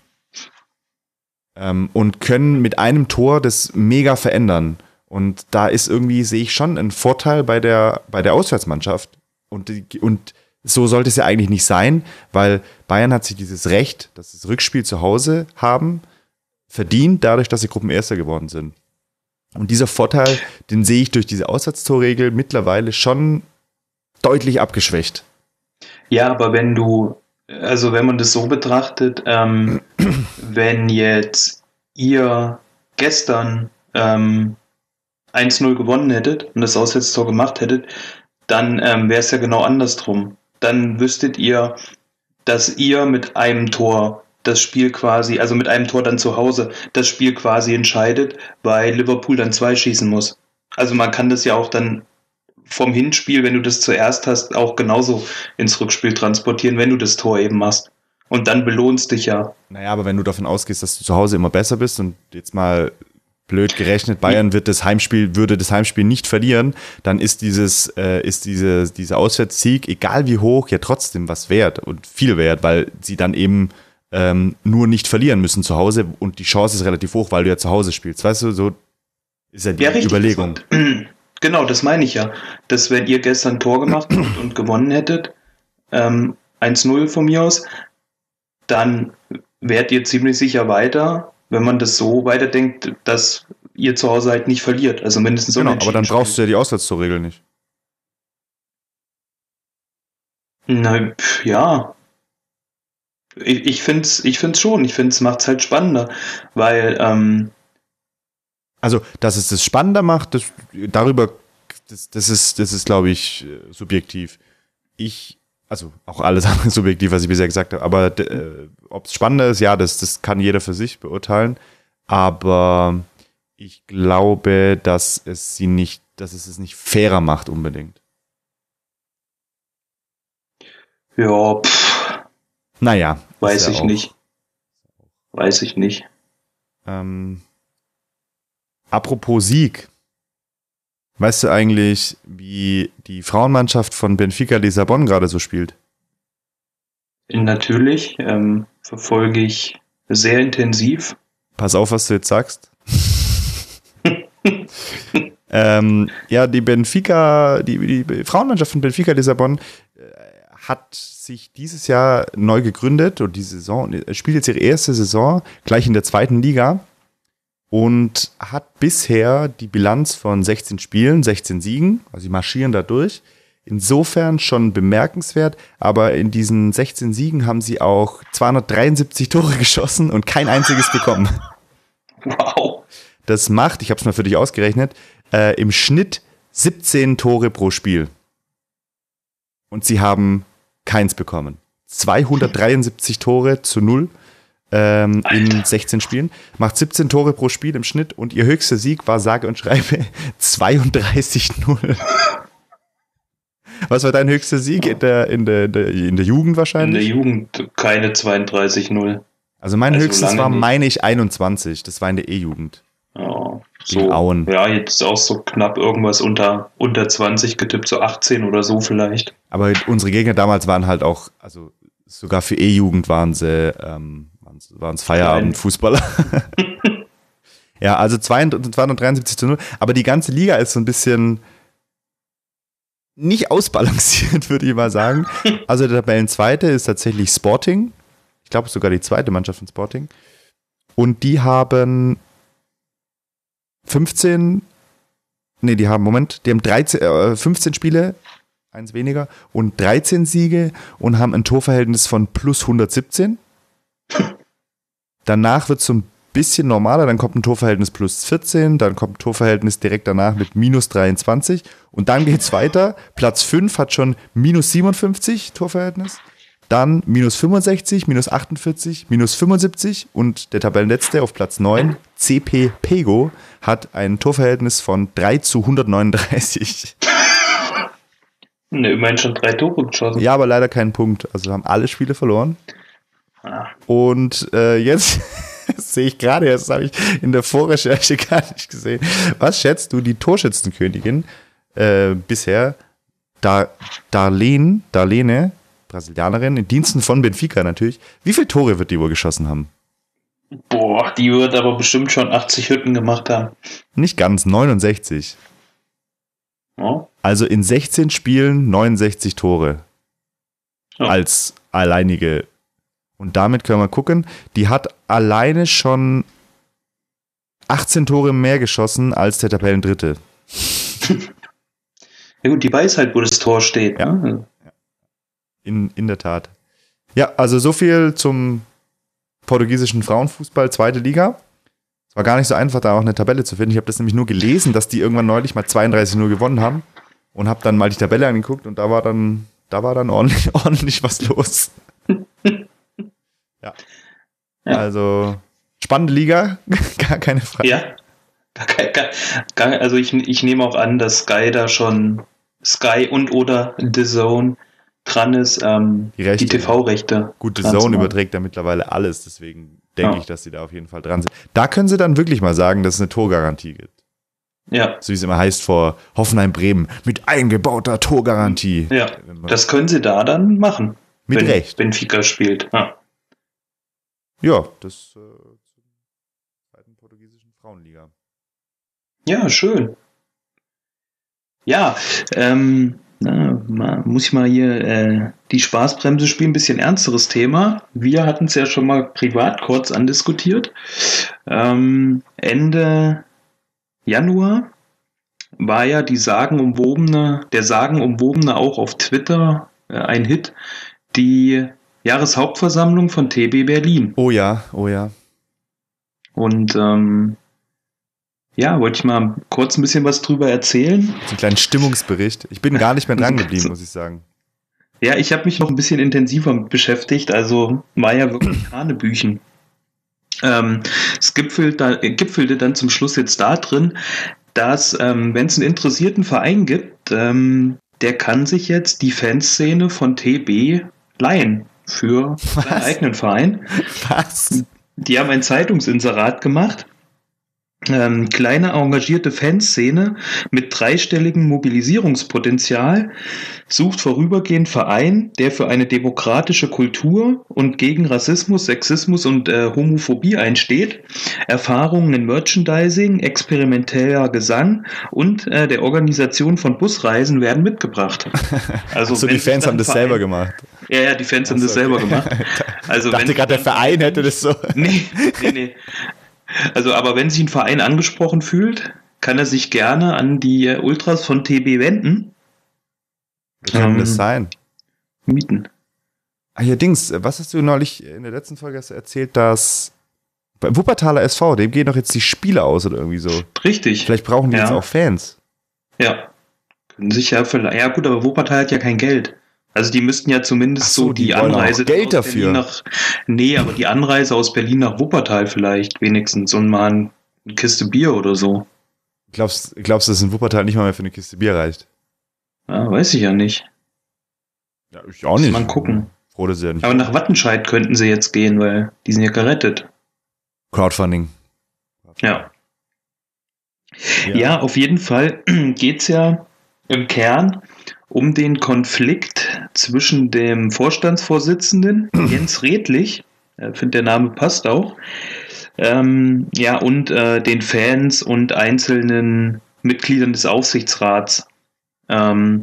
Und können mit einem Tor das mega verändern. Und da ist irgendwie, sehe ich schon einen Vorteil bei der Auswärtsmannschaft. Und so sollte es ja eigentlich nicht sein, weil Bayern hat sich dieses Recht, dass sie das Rückspiel zu Hause haben, verdient, dadurch, dass sie Gruppenerster geworden sind. Und dieser Vorteil, den sehe ich durch diese Auswärtstorregel mittlerweile schon deutlich abgeschwächt. Ja, aber wenn man das so betrachtet, wenn jetzt ihr gestern 1:0 gewonnen hättet und das Auswärtstor gemacht hättet, dann wäre es ja genau andersrum. Dann wüsstet ihr, dass ihr mit einem Tor das Spiel quasi, also mit einem Tor dann zu Hause, das Spiel quasi entscheidet, weil Liverpool dann 2 schießen muss. Also man kann das ja auch dann vom Hinspiel, wenn du das zuerst hast, auch genauso ins Rückspiel transportieren, wenn du das Tor eben machst. Und dann belohnst dich ja. Naja, aber wenn du davon ausgehst, dass du zu Hause immer besser bist und jetzt mal blöd gerechnet, Bayern würde das Heimspiel nicht verlieren, dann ist dieser Auswärtssieg, egal wie hoch, ja trotzdem was wert und viel wert, weil sie dann eben nur nicht verlieren müssen zu Hause und die Chance ist relativ hoch, weil du ja zu Hause spielst. Weißt du, so ist ja die Überlegung. Genau, das meine ich ja. Dass wenn ihr gestern ein Tor gemacht habt und gewonnen hättet, 1:0 von mir aus, dann wärt ihr ziemlich sicher weiter, wenn man das so weiterdenkt, dass ihr zu Hause halt nicht verliert. Also mindestens genau, aber dann brauchst du ja die Auswärtstorregel nicht. Na, ja. Ich find's schon. Ich finde, es macht's halt spannender, weil also, dass es das spannender macht, das ist, glaube ich, subjektiv. Also auch alles andere subjektiv, was ich bisher gesagt habe, aber ob es spannender ist, ja, das kann jeder für sich beurteilen, aber ich glaube, dass es es nicht fairer macht unbedingt. Ja, Naja. Weiß ich nicht. Apropos Sieg. Weißt du eigentlich, wie die Frauenmannschaft von Benfica Lissabon gerade so spielt? Natürlich verfolge ich sehr intensiv. Pass auf, was du jetzt sagst. Die Benfica, die Frauenmannschaft von Benfica Lissabon hat sich dieses Jahr neu gegründet und die Saison spielt jetzt ihre erste Saison gleich in der 2. Liga und hat bisher die Bilanz von 16 Spielen, 16 Siegen, also sie marschieren da durch. Insofern schon bemerkenswert, aber in diesen 16 Siegen haben sie auch 273 Tore geschossen und kein einziges bekommen. Wow. Das macht, ich habe es mal für dich ausgerechnet, im Schnitt 17 Tore pro Spiel. Und sie haben keins bekommen. 273 Tore zu 0 in 16 Spielen. Macht 17 Tore pro Spiel im Schnitt und ihr höchster Sieg war sage und schreibe 32-0. Was war dein höchster Sieg in der Jugend wahrscheinlich? In der Jugend keine 32-0. Also mein höchstes war, meine ich, 21. Das war in der E-Jugend. Ja, Gegen Auen. Ja, jetzt auch so knapp irgendwas unter 20 getippt, so 18 oder so vielleicht. Aber unsere Gegner damals waren halt auch, also sogar für E-Jugend waren es Feierabendfußballer. Ja, also 273-0. Aber die ganze Liga ist so ein bisschen nicht ausbalanciert, würde ich mal sagen. Also der Tabellenzweite ist tatsächlich Sporting. Ich glaube sogar die zweite Mannschaft von Sporting. Und die haben 15 Spiele, eins weniger, und 13 Siege und haben ein Torverhältnis von plus 117. Danach wird es so ein bisschen normaler, dann kommt ein Torverhältnis plus 14, dann kommt ein Torverhältnis direkt danach mit minus 23 und dann geht es weiter. Platz 5 hat schon minus 57 Torverhältnis, dann minus 65, minus 48, minus 75 und der Tabellenletzte auf Platz 9, CP Pego, hat ein Torverhältnis von 3 zu 139. Ne, immerhin schon 3 Tore geschossen. Ja, aber leider keinen Punkt. Also haben alle Spiele verloren. Und jetzt sehe ich gerade, das habe ich in der Vorrecherche gar nicht gesehen. Was schätzt du, die Torschützenkönigin bisher, Darlene, Brasilianerin, in Diensten von Benfica natürlich, wie viele Tore wird die wohl geschossen haben? Boah, die wird aber bestimmt schon 80 Hütten gemacht haben. Nicht ganz, 69. Ja. Also in 16 Spielen 69 Tore. Ja. Als alleinige. Und damit können wir gucken, die hat alleine schon 18 Tore mehr geschossen als der Tabellendritte. Ja gut, die weiß halt, wo das Tor steht. Ja. Ne? In der Tat. Ja, also so viel zum portugiesischen Frauenfußball, 2. Liga. Es war gar nicht so einfach, da auch eine Tabelle zu finden. Ich habe das nämlich nur gelesen, dass die irgendwann neulich mal 32-0 gewonnen haben und habe dann mal die Tabelle angeguckt und da war dann ordentlich was los. Ja. Also spannende Liga, gar keine Frage. Ja, also ich nehme auch an, dass Sky da schon und oder The Zone dran ist, die TV-Rechte. Gut, The Zone überträgt ja mittlerweile alles, deswegen denke ich, dass sie da auf jeden Fall dran sind. Da können sie dann wirklich mal sagen, dass es eine Torgarantie gibt. Ja. So wie es immer heißt vor Hoffenheim-Bremen, mit eingebauter Torgarantie. Ja, das können sie da dann machen. Mit Recht. Benfica spielt. Ja, das zur zweiten portugiesischen Frauenliga. Ja, schön. Ja, muss ich mal hier die Spaßbremse spielen, ein bisschen ernsteres Thema. Wir hatten es ja schon mal privat kurz andiskutiert. Ende Januar war ja der sagenumwobene auch auf Twitter ein Hit, die Jahreshauptversammlung von TB Berlin. Oh ja. Und wollte ich mal kurz ein bisschen was drüber erzählen. So einen kleinen Stimmungsbericht. Ich bin gar nicht mehr dran geblieben, muss ich sagen. Ja, ich habe mich noch ein bisschen intensiver mit beschäftigt, also war ja wirklich Hanebüchen. Es gipfelte dann zum Schluss jetzt da drin, dass, wenn es einen interessierten Verein gibt, der kann sich jetzt die Fanszene von TB leihen für seinen eigenen Verein. Was? Die haben ein Zeitungsinserat gemacht kleine engagierte Fanszene mit dreistelligem Mobilisierungspotenzial sucht vorübergehend Verein, der für eine demokratische Kultur und gegen Rassismus, Sexismus und Homophobie einsteht, Erfahrungen in Merchandising, experimenteller Gesang und der Organisation von Busreisen werden mitgebracht. Also die Fans haben das selber gemacht. Ja, die Fans haben das selber gemacht. Also ich dachte gerade, der Verein hätte das so. Nee. Also, aber wenn sich ein Verein angesprochen fühlt, kann er sich gerne an die Ultras von TB wenden. Wie kann das sein? Mieten. Ah, hier Dings, was hast du neulich in der letzten Folge erzählt, dass beim Wuppertaler SV, dem gehen doch jetzt die Spiele aus oder irgendwie so. Richtig. Vielleicht brauchen die jetzt auch Fans. Ja. Können sich ja vielleicht. Ja gut, aber Wuppertal hat ja kein Geld. Also die müssten ja zumindest so die Anreise Geld aus dafür. Berlin aber die Anreise aus Berlin nach Wuppertal vielleicht wenigstens und mal eine Kiste Bier oder so. Glaubst du, dass in Wuppertal nicht mal mehr für eine Kiste Bier reicht? Ja, weiß ich ja nicht. Ja, ich auch nicht. Mal gucken. Froh, dass sie ja nicht. Aber nach Wattenscheid könnten sie jetzt gehen, weil die sind ja gerettet. Crowdfunding. Ja, auf jeden Fall geht's ja im Kern um den Konflikt zwischen dem Vorstandsvorsitzenden Jens Redlich, ich finde der Name passt auch, und den Fans und einzelnen Mitgliedern des Aufsichtsrats. Und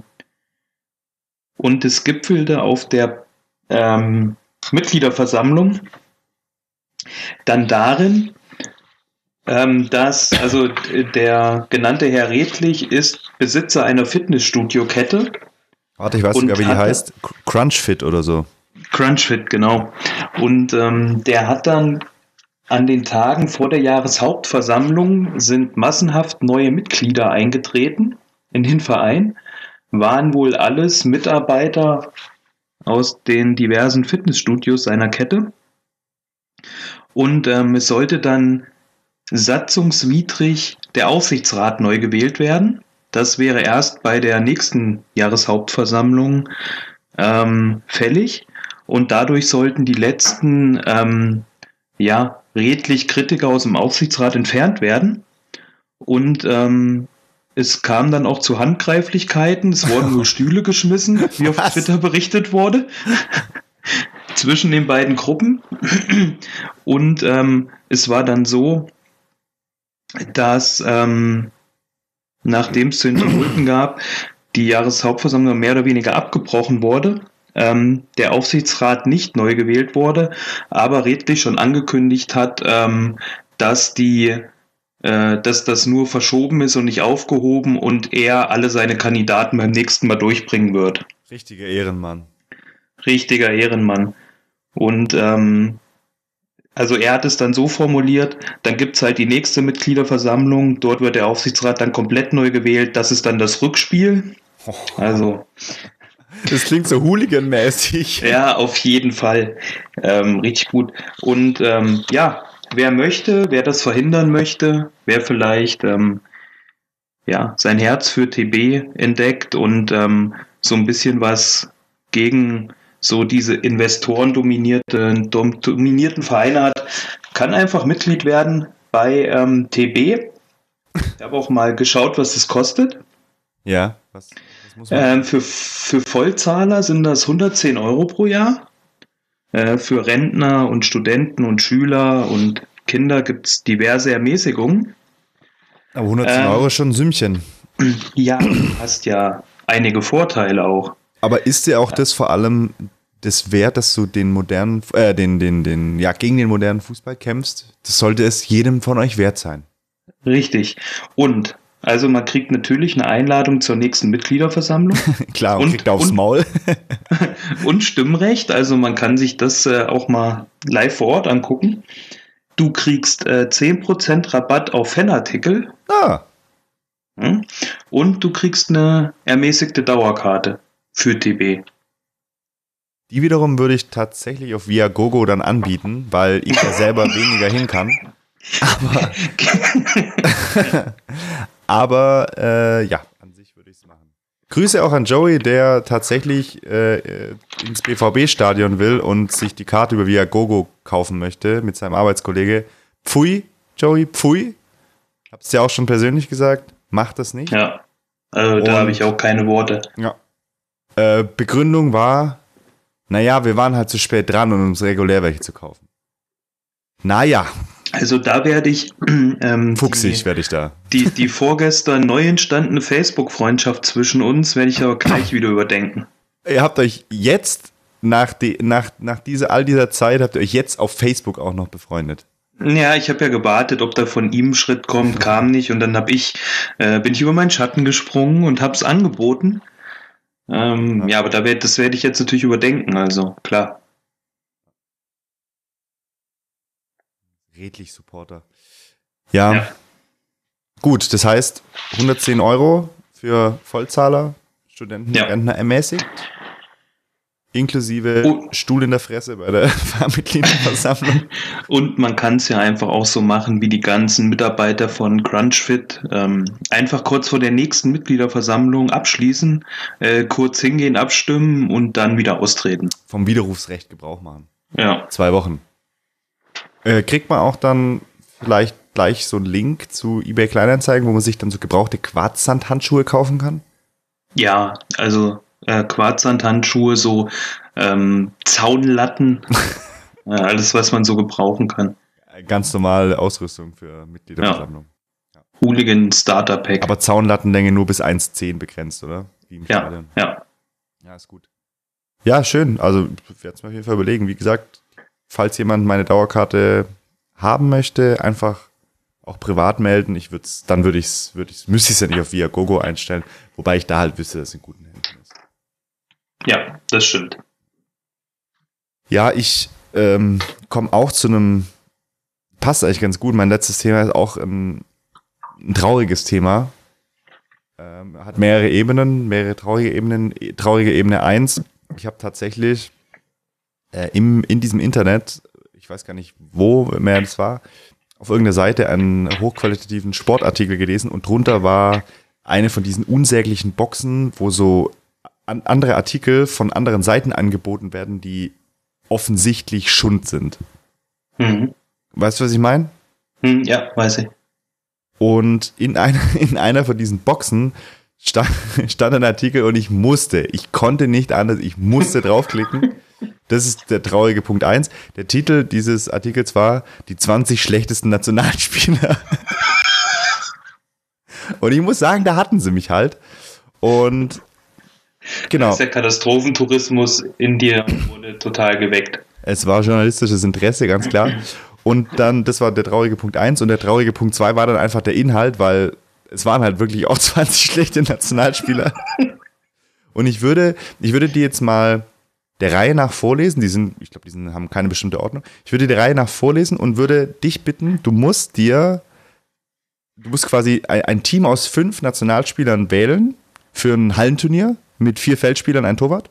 es gipfelte auf der Mitgliederversammlung dann darin, dass also der genannte Herr Redlich ist Besitzer einer Fitnessstudio-Kette. Warte, ich weiß sogar, wie die heißt. Crunchfit oder so. Crunchfit, genau. Und der hat dann an den Tagen vor der Jahreshauptversammlung sind massenhaft neue Mitglieder eingetreten in den Verein. Waren wohl alles Mitarbeiter aus den diversen Fitnessstudios seiner Kette. Und es sollte dann satzungswidrig der Aufsichtsrat neu gewählt werden. Das wäre erst bei der nächsten Jahreshauptversammlung fällig. Und dadurch sollten die letzten redlich Kritiker aus dem Aufsichtsrat entfernt werden. Und es kam dann auch zu Handgreiflichkeiten. Es wurden wohl Stühle geschmissen, wie auf Twitter berichtet wurde, zwischen den beiden Gruppen. Und es war dann so, dass nachdem es zu Tumulten gab, die Jahreshauptversammlung mehr oder weniger abgebrochen wurde, der Aufsichtsrat nicht neu gewählt wurde, aber Redlich schon angekündigt hat, dass das nur verschoben ist und nicht aufgehoben und er alle seine Kandidaten beim nächsten Mal durchbringen wird. Richtiger Ehrenmann. Und also er hat es dann so formuliert, dann gibt es halt die nächste Mitgliederversammlung, dort wird der Aufsichtsrat dann komplett neu gewählt, das ist dann das Rückspiel. Also das klingt so Hooligan-mäßig. Ja, auf jeden Fall. Richtig gut. Und wer das verhindern möchte, wer vielleicht sein Herz für TB entdeckt und so ein bisschen was gegen so diese investoren-dominierten Vereine hat, kann einfach Mitglied werden bei TB. Ich habe auch mal geschaut, was das kostet. Ja, was muss man? Für Vollzahler sind das 110 Euro pro Jahr. Für Rentner und Studenten und Schüler und Kinder gibt es diverse Ermäßigungen. Aber 110 Euro ist schon ein Sümmchen. Ja, du hast ja einige Vorteile auch. Aber ist dir auch das vor allem das wert, dass du gegen den modernen Fußball kämpfst? Das sollte es jedem von euch wert sein. Richtig. Und also man kriegt natürlich eine Einladung zur nächsten Mitgliederversammlung. Klar, und kriegt aufs Maul. Und Stimmrecht, also man kann sich das auch mal live vor Ort angucken. Du kriegst 10% Rabatt auf Fanartikel. Und du kriegst eine ermäßigte Dauerkarte für TB. Die wiederum würde ich tatsächlich auf Viagogo dann anbieten, weil ich ja selber weniger hin kann. Aber an sich würde ich es machen. Grüße auch an Joey, der tatsächlich ins BVB-Stadion will und sich die Karte über Viagogo kaufen möchte mit seinem Arbeitskollege. Pfui, Joey, pfui. Hab's dir auch schon persönlich gesagt, mach das nicht. Ja, also da habe ich auch keine Worte. Ja. Begründung war, naja, wir waren halt zu spät dran, um uns regulär welche zu kaufen. Naja. Also da werde ich fuchsig werde ich da. Die vorgestern neu entstandene Facebook-Freundschaft zwischen uns werde ich aber gleich wieder überdenken. Ihr habt euch jetzt, nach all dieser Zeit, habt ihr euch jetzt auf Facebook auch noch befreundet. Ja, ich habe ja gewartet, ob da von ihm ein Schritt kommt, kam nicht und dann bin ich über meinen Schatten gesprungen und habe es angeboten. Ja, aber das werde ich jetzt natürlich überdenken, also klar. Redlich Supporter. Ja. Gut, das heißt 110 € für Vollzahler, Studenten, Rentner ermäßigt. Inklusive Stuhl in der Fresse bei der Mitgliederversammlung. Und man kann es ja einfach auch so machen wie die ganzen Mitarbeiter von Crunchfit. Einfach kurz vor der nächsten Mitgliederversammlung abschließen, kurz hingehen, abstimmen und dann wieder austreten. Vom Widerrufsrecht Gebrauch machen. Ja. 2 Wochen. Kriegt man auch dann vielleicht gleich so einen Link zu eBay Kleinanzeigen, wo man sich dann so gebrauchte Quarzsandhandschuhe kaufen kann? Ja, also Quarzsandhandschuhe, so Zaunlatten, alles, was man so gebrauchen kann. Ganz normale Ausrüstung für Mitgliederversammlung. Ja. Hooligan Starter Pack. Aber Zaunlattenlänge nur bis 1,10 begrenzt, oder? Wie im Stadion. Ja. Ja, ist gut. Ja, schön. Also ich werde es mir auf jeden Fall überlegen. Wie gesagt, falls jemand meine Dauerkarte haben möchte, einfach auch privat melden. Müsste ich es ja nicht auf Viagogo einstellen, wobei ich da halt wüsste, dass es in guten Händen ist. Ja, das stimmt. Ja, ich komme auch zu einem, passt eigentlich ganz gut. Mein letztes Thema ist auch ein trauriges Thema. Hat mehrere Ebenen, mehrere traurige Ebenen. Traurige Ebene 1. Ich habe tatsächlich in diesem Internet, ich weiß gar nicht, wo mehr das war, auf irgendeiner Seite einen hochqualitativen Sportartikel gelesen und drunter war eine von diesen unsäglichen Boxen, wo so andere Artikel von anderen Seiten angeboten werden, die offensichtlich Schund sind. Mhm. Weißt du, was ich meine? Ja, weiß ich. Und in einer von diesen Boxen stand ein Artikel und ich konnte nicht anders, ich musste draufklicken. Das ist der traurige Punkt 1. Der Titel dieses Artikels war die 20 schlechtesten Nationalspieler. Und ich muss sagen, da hatten sie mich halt. Und genau. Der Katastrophentourismus in dir wurde total geweckt. Es war journalistisches Interesse, ganz klar. Und dann, das war der traurige Punkt 1 und der traurige Punkt 2 war dann einfach der Inhalt, weil es waren halt wirklich auch 20 schlechte Nationalspieler. Und ich würde die jetzt mal der Reihe nach vorlesen. Ich glaube, die haben keine bestimmte Ordnung. Ich würde der Reihe nach vorlesen und würde dich bitten, du musst quasi ein Team aus 5 Nationalspielern wählen für ein Hallenturnier mit 4 Feldspielern, ein Torwart.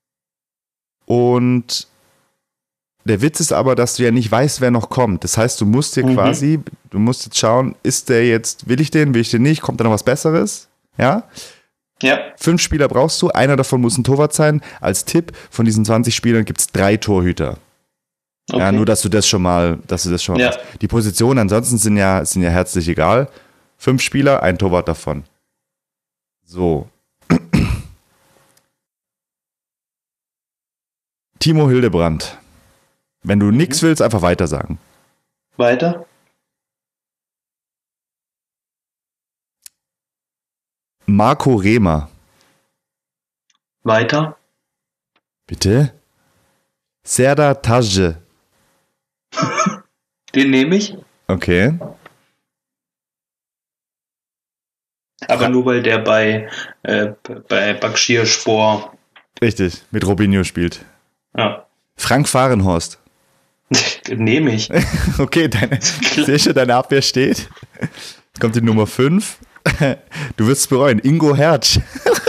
Und der Witz ist aber, dass du ja nicht weißt, wer noch kommt. Das heißt, du musst jetzt schauen, will ich den nicht, kommt da noch was Besseres? Ja? Ja. 5 Spieler brauchst du, einer davon muss ein Torwart sein. Als Tipp, von diesen 20 Spielern gibt es 3 Torhüter. Okay. Ja, nur, dass du das schon mal ja. hast. Die Positionen ansonsten sind ja herzlich egal. 5 Spieler, ein Torwart davon. So. Timo Hildebrand. Wenn du nichts willst, einfach weiter sagen. Weiter? Marco Rehmer. Weiter? Bitte? Serdar Tajce. Den nehme ich. Okay. Aber nur weil der bei Bakshirspor. Richtig, mit Robinho spielt. Ja. Frank Fahrenhorst. Nehme ich. Okay, deine Abwehr steht. Jetzt kommt die Nummer 5. Du wirst es bereuen. Ingo Hertz.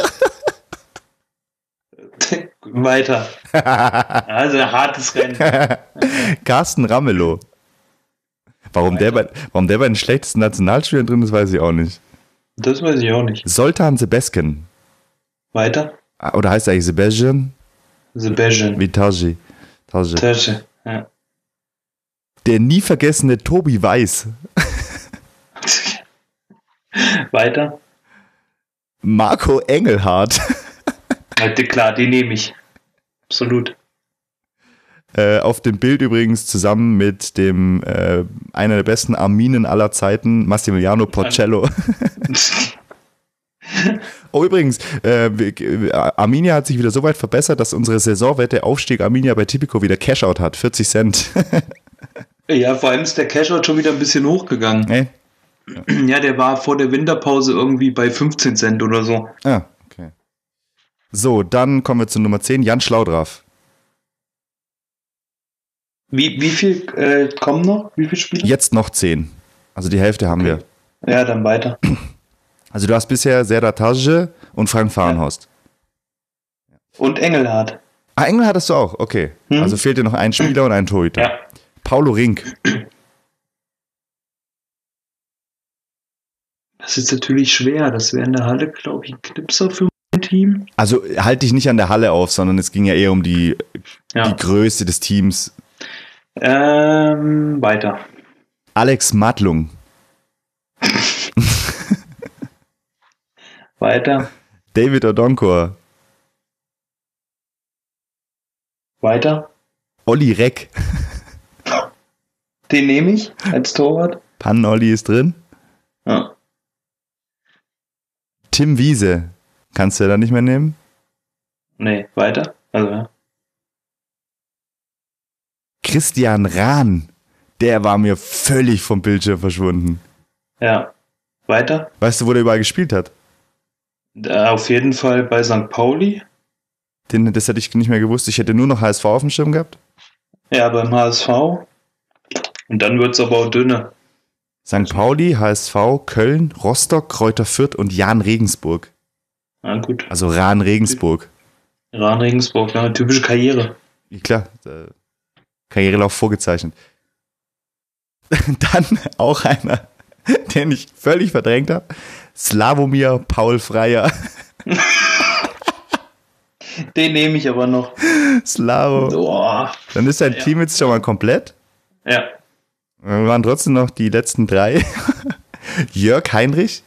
Weiter. Also ein hartes Rennen. Carsten Ramelow. Warum der bei den schlechtesten Nationalspielern drin ist, weiß ich auch nicht. Das weiß ich auch nicht. Zoltan Sebeskin. Weiter? Oder heißt er eigentlich Sebastian? Sebastian. Wie Tajce. Ja. Der nie vergessene Tobi Weiß. Weiter. Marco Engelhardt. Klar, den nehme ich. Absolut. Auf dem Bild übrigens zusammen mit dem einer der besten Arminen aller Zeiten, Massimiliano Porcello. Oh, übrigens, Arminia hat sich wieder so weit verbessert, dass unsere Saisonwette Aufstieg Arminia bei Tipico wieder Cashout hat, 40 Cent. Ja, vor allem ist der Cashout schon wieder ein bisschen hochgegangen. Hey? Ja, der war vor der Winterpause irgendwie bei 15 Cent oder so. Ah, okay. So, dann kommen wir zu Nummer 10, Jan Schlaudraff. Wie viel kommen noch? Wie viele Spiele? Jetzt noch 10. Also die Hälfte haben wir. Ja, dann weiter. Also du hast bisher Serdar Tadje und Frank Fahrenhorst. Und Engelhardt. Ah, Engelhardt hast du auch, okay. Also fehlt dir noch ein Spieler und ein Torhüter. Ja. Paulo Rink. Das ist natürlich schwer. Das wäre in der Halle, glaube ich, ein Knipser für mein Team. Also halte dich nicht an der Halle auf, sondern es ging ja eher um die Größe des Teams. Weiter. Alex Madlung. Weiter. David Odonkor. Weiter. Olli Reck. Den nehme ich als Torwart. Pannen-Olli ist drin. Ja. Tim Wiese. Kannst du da nicht mehr nehmen? Nee, weiter. Also, ja. Christian Rahn. Der war mir völlig vom Bildschirm verschwunden. Ja. Weiter. Weißt du, wo der überall gespielt hat? Auf jeden Fall bei St. Pauli. Das hätte ich nicht mehr gewusst. Ich hätte nur noch HSV auf dem Schirm gehabt. Ja, beim HSV. Und dann wird es aber auch dünner. St. Pauli, HSV, Köln, Rostock, Kräuter Fürth und Jahn Regensburg. Ah, gut. Also Rahn Regensburg. Rahn Regensburg, ja, typische Karriere. Ja, klar, Karrierelauf vorgezeichnet. Dann auch einer, den ich völlig verdrängt habe. Slawomir Paul Freier. Den nehme ich aber noch. Slavo. Oh. Dann ist dein Team jetzt schon mal komplett. Ja. Wir waren trotzdem noch die letzten 3. Jörg Heinrich.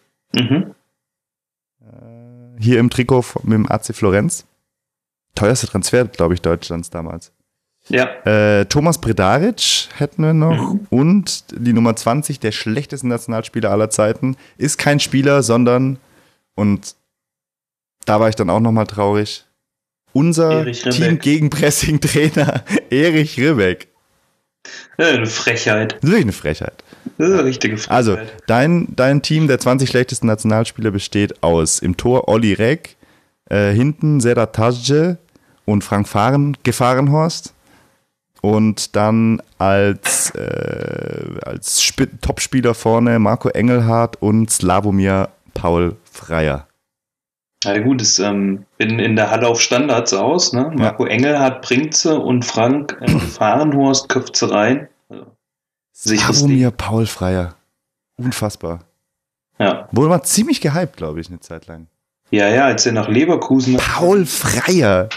Hier im Trikot mit dem AC Florenz. Teuerster Transfer, glaube ich, Deutschlands damals. Ja. Thomas Bredaric hätten wir noch. Und die Nummer 20, der schlechteste Nationalspieler aller Zeiten, ist kein Spieler, sondern, und da war ich dann auch nochmal traurig, unser Team-Gegenpressing-Trainer Erich Ribbeck. Eine Frechheit. Das ist wirklich eine Frechheit. Das ist eine richtige Frechheit. Also, dein Team der 20 schlechtesten Nationalspieler besteht aus im Tor Olli Reck, hinten Serdar Tadje und Frank Fahrenhorst. Und dann als Topspieler vorne Marco Engelhardt und Slawomir Paul Freier. Na gut, es in der Halle auf Standards aus, ne? Marco Engelhardt bringt sie und Frank Fahrenhorst köpft sie rein. Also, Slawomir Paul Freier. Unfassbar. Ja. Wurde mal ziemlich gehypt, glaube ich, eine Zeit lang. Ja, als er nach Leverkusen... Paul Freier.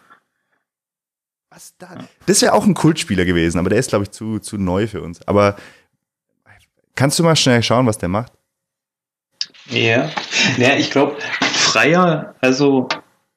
Was da? Das wäre auch ein Kultspieler gewesen, aber der ist, glaube ich, zu neu für uns. Aber kannst du mal schnell schauen, was der macht? Ja, ich glaube, Freier, also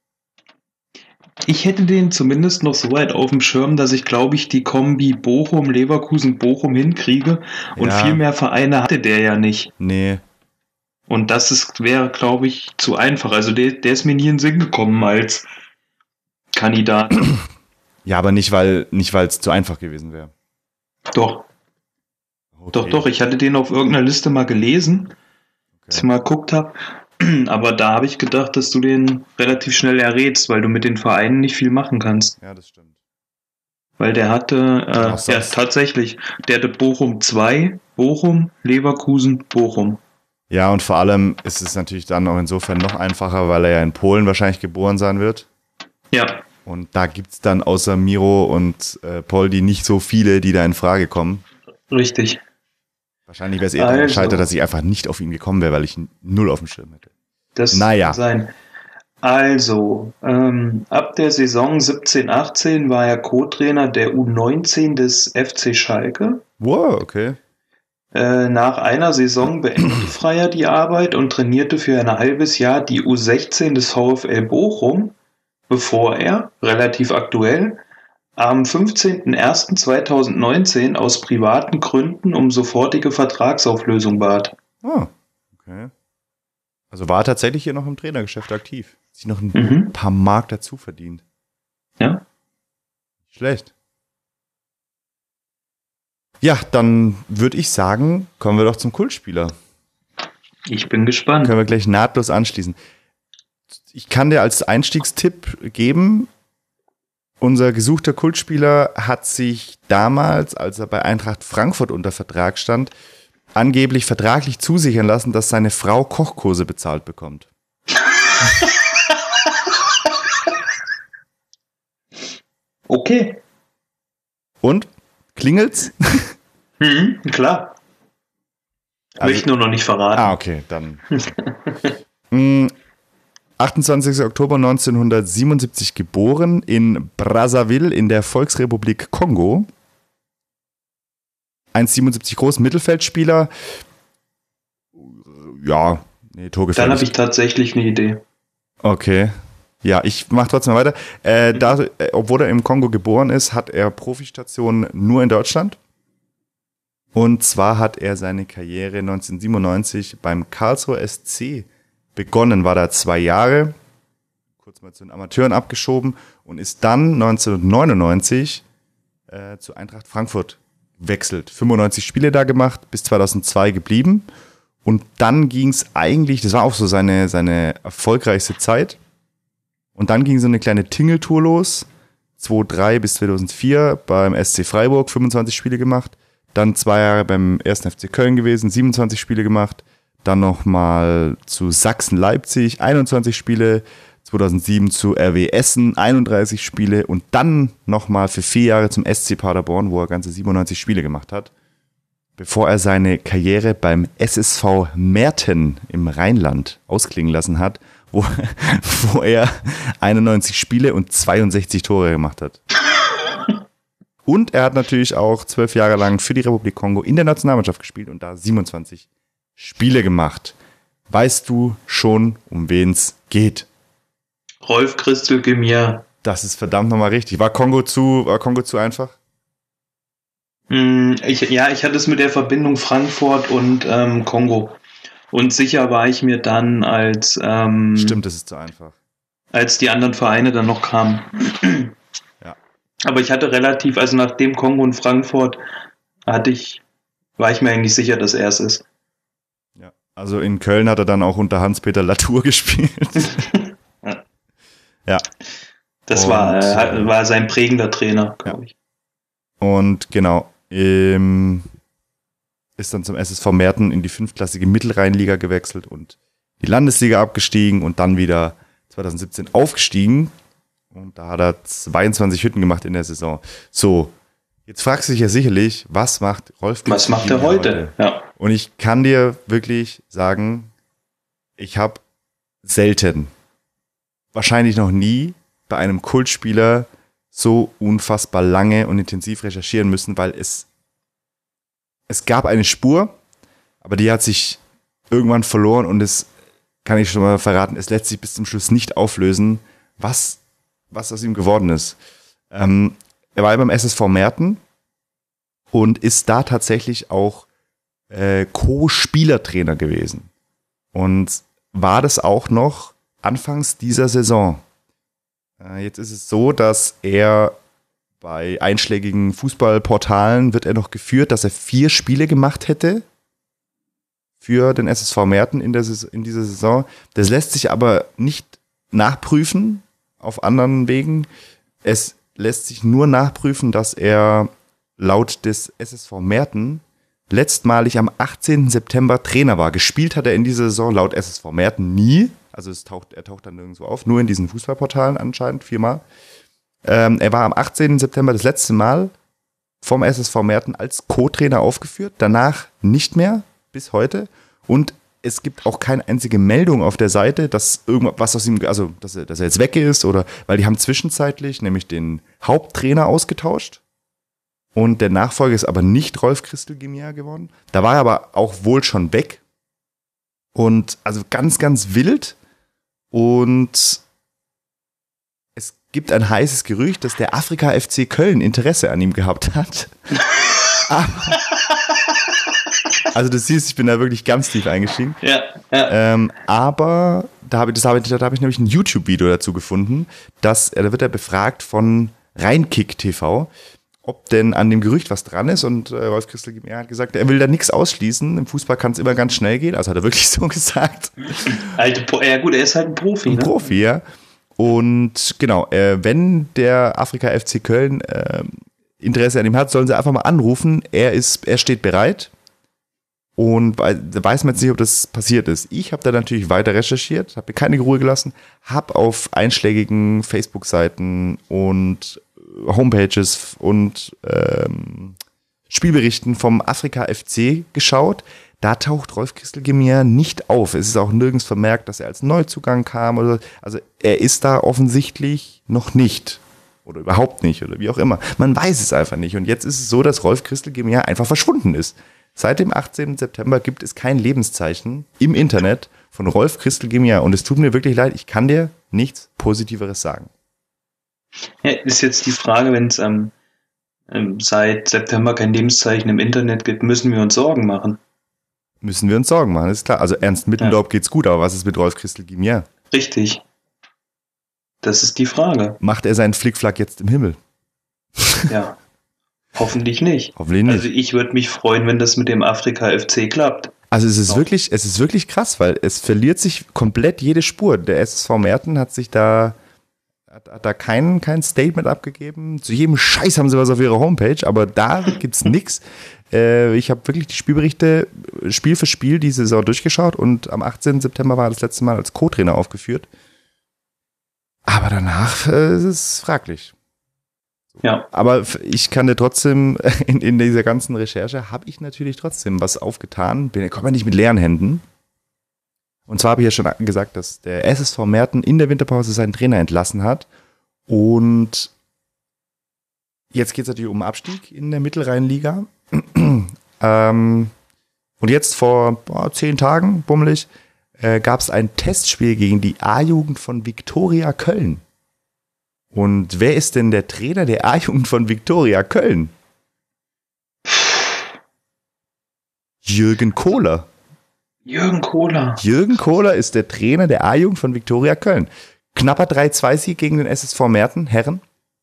ich hätte den zumindest noch so weit auf dem Schirm, dass ich, glaube ich, die Kombi Leverkusen-Bochum hinkriege. Und viel mehr Vereine hatte der ja nicht. Nee. Und das wäre, glaube ich, zu einfach. Also der ist mir nie in den Sinn gekommen als Kandidat. Ja, aber nicht, weil es zu einfach gewesen wäre. Doch. Okay. Doch. Ich hatte den auf irgendeiner Liste mal gelesen, als ich mal geguckt habe. Aber da habe ich gedacht, dass du den relativ schnell errätst, weil du mit den Vereinen nicht viel machen kannst. Ja, das stimmt. Weil der hatte, tatsächlich, der hatte Bochum 2, Bochum, Leverkusen, Bochum. Ja, und vor allem ist es natürlich dann auch insofern noch einfacher, weil er ja in Polen wahrscheinlich geboren sein wird. Ja. Und da gibt es dann außer Miro und Poldi nicht so viele, die da in Frage kommen. Richtig. Wahrscheinlich wäre es eher daran gescheitert, dass ich einfach nicht auf ihn gekommen wäre, weil ich ihn null auf dem Schirm hätte. Das kann sein. Also, ab der Saison 17/18 war er Co-Trainer der U19 des FC Schalke. Wow, okay. Nach einer Saison beendete Freier die Arbeit und trainierte für ein halbes Jahr die U16 des VfL Bochum, bevor er, relativ aktuell, am 15.01.2019 aus privaten Gründen um sofortige Vertragsauflösung bat. Oh, okay. Also war er tatsächlich hier noch im Trainergeschäft aktiv. Sich noch ein paar Mark dazu verdient. Ja. Schlecht. Ja, dann würde ich sagen, kommen wir doch zum Kultspieler. Ich bin gespannt. Können wir gleich nahtlos anschließen. Ich kann dir als Einstiegstipp geben, unser gesuchter Kultspieler hat sich damals, als er bei Eintracht Frankfurt unter Vertrag stand, angeblich vertraglich zusichern lassen, dass seine Frau Kochkurse bezahlt bekommt. Okay. Und? Klingelt's? Klar. Also, Möchte nur noch nicht verraten. Okay, dann. 28. Oktober 1977 geboren in Brazzaville in der Volksrepublik Kongo. 1,77 groß, Mittelfeldspieler. Ja, nee, torgefährlich. Dann habe ich tatsächlich eine Idee. Okay. Ja, ich mache trotzdem weiter. Obwohl er im Kongo geboren ist, hat er Profistationen nur in Deutschland. Und zwar hat er seine Karriere 1997 beim Karlsruher SC begonnen, war da 2 Jahre, kurz mal zu den Amateuren abgeschoben und ist dann 1999 zu Eintracht Frankfurt gewechselt. 95 Spiele da gemacht, bis 2002 geblieben. Und dann ging es eigentlich, das war auch so seine erfolgreichste Zeit. Und dann ging so eine kleine Tingeltour los, 2003 bis 2004 beim SC Freiburg, 25 Spiele gemacht. Dann 2 Jahre beim 1. FC Köln gewesen, 27 Spiele gemacht. Dann nochmal zu Sachsen-Leipzig, 21 Spiele. 2007 zu RW Essen, 31 Spiele. Und dann nochmal für 4 Jahre zum SC Paderborn, wo er ganze 97 Spiele gemacht hat. Bevor er seine Karriere beim SSV Meerten im Rheinland ausklingen lassen hat, wo er 91 Spiele und 62 Tore gemacht hat. Und er hat natürlich auch 12 Jahre lang für die Republik Kongo in der Nationalmannschaft gespielt und da 27 Spiele gemacht. Weißt du schon, um wen es geht? Rolf Christel Gemir. Das ist verdammt nochmal richtig. War Kongo zu einfach? Ich hatte es mit der Verbindung Frankfurt und Kongo. Und sicher war ich mir dann, als Stimmt, das ist zu einfach. Als die anderen Vereine dann noch kamen. Ja. Aber ich hatte relativ, also nach dem Kongo und Frankfurt war ich mir eigentlich sicher, dass er es ist. Ja. Also in Köln hat er dann auch unter Hans-Peter Latour gespielt. Ja. Das war sein prägender Trainer, glaube ich. Und genau, ist dann zum SSV Meerten in die 5-klassige Mittelrheinliga gewechselt und die Landesliga abgestiegen und dann wieder 2017 aufgestiegen. Und da hat er 22 Hütten gemacht in der Saison. So, jetzt fragst du dich ja sicherlich, was macht Rolf Christel? Was macht er heute? Ja. Und ich kann dir wirklich sagen, ich habe selten, wahrscheinlich noch nie, bei einem Kultspieler so unfassbar lange und intensiv recherchieren müssen, weil es gab eine Spur, aber die hat sich irgendwann verloren und es kann ich schon mal verraten, es lässt sich bis zum Schluss nicht auflösen, was aus ihm geworden ist. Er war beim SSV Meerten und ist da tatsächlich auch Co-Spielertrainer gewesen und war das auch noch anfangs dieser Saison. Jetzt ist es so, dass er bei einschlägigen Fußballportalen wird er noch geführt, dass er 4 Spiele gemacht hätte für den SSV Meerten in dieser Saison. Das lässt sich aber nicht nachprüfen auf anderen Wegen. Es lässt sich nur nachprüfen, dass er laut des SSV Meerten letztmalig am 18. September Trainer war. Gespielt hat er in dieser Saison laut SSV Meerten nie. Also er taucht dann nirgendwo auf, nur in diesen Fußballportalen anscheinend 4-mal. Er war am 18. September das letzte Mal vom SSV Meerten als Co-Trainer aufgeführt, danach nicht mehr, bis heute. Und es gibt auch keine einzige Meldung auf der Seite, dass irgendwas aus ihm, also dass er jetzt weg ist, oder weil die haben zwischenzeitlich nämlich den Haupttrainer ausgetauscht Und der Nachfolger ist aber nicht Rolf Christel Gemier geworden. Da war er aber auch wohl schon weg. Und also ganz, ganz wild. Und es gibt ein heißes Gerücht, dass der Afrika FC Köln Interesse an ihm gehabt hat. Also du siehst, ich bin da wirklich ganz tief eingestiegen. Ja. Aber da habe ich nämlich ein YouTube-Video dazu gefunden, da wird er befragt von Rheinkick TV, ob denn an dem Gerücht was dran ist. Und Rolf Christel Gemier hat gesagt, er will da nichts ausschließen. Im Fußball kann es immer ganz schnell gehen. Also hat er wirklich so gesagt. Ja gut, er ist halt ein Profi. Ein Profi, ja. Und genau, wenn der Afrika FC Köln Interesse an ihm hat, sollen sie einfach mal anrufen. Er steht bereit. Und da weiß man jetzt nicht, ob das passiert ist. Ich habe da natürlich weiter recherchiert, habe mir keine Ruhe gelassen, habe auf einschlägigen Facebook-Seiten und Homepages und Spielberichten vom Afrika FC geschaut. Da taucht Rolf Christel Gemier nicht auf. Es ist auch nirgends vermerkt, dass er als Neuzugang kam. Also er ist da offensichtlich noch nicht. Oder überhaupt nicht. Oder wie auch immer. Man weiß es einfach nicht. Und jetzt ist es so, dass Rolf Christel Gemier einfach verschwunden ist. Seit dem 18. September gibt es kein Lebenszeichen im Internet von Rolf Christel Gemier. Und es tut mir wirklich leid, ich kann dir nichts Positiveres sagen. Ja, ist jetzt die Frage, wenn es seit September kein Lebenszeichen im Internet gibt, müssen wir uns Sorgen machen. Müssen wir uns Sorgen machen, ist klar. Also Ernst Mittendorf geht's gut, aber was ist mit Rolf Christel Gemier? Richtig. Das ist die Frage. Macht er seinen Flickflack jetzt im Himmel? Ja. Hoffentlich nicht. Hoffentlich nicht. Also ich würde mich freuen, wenn das mit dem Afrika FC klappt. Also es ist wirklich krass, weil es verliert sich komplett jede Spur. Der SSV Meerten hat kein Statement abgegeben. Zu jedem Scheiß haben sie was auf ihrer Homepage, aber da gibt's nix. Ich habe wirklich die Spielberichte Spiel für Spiel die Saison durchgeschaut und am 18. September war er das letzte Mal als Co-Trainer aufgeführt. Aber danach ist es fraglich. Ja. Aber ich kann dir trotzdem, in dieser ganzen Recherche, habe ich natürlich trotzdem was aufgetan. Ich komme ja nicht mit leeren Händen. Und zwar habe ich ja schon gesagt, dass der SSV Meerten in der Winterpause seinen Trainer entlassen hat. Und jetzt geht es natürlich um Abstieg in der Mittelrheinliga. Und jetzt vor 10 Tagen, bummelig, gab es ein Testspiel gegen die A-Jugend von Viktoria Köln. Und wer ist denn der Trainer der A-Jugend von Viktoria Köln? Jürgen Kohler. Jürgen Kohler ist der Trainer der A-Jugend von Viktoria Köln. Knapper 3-2-Sieg gegen den SSV Meerten, Herren.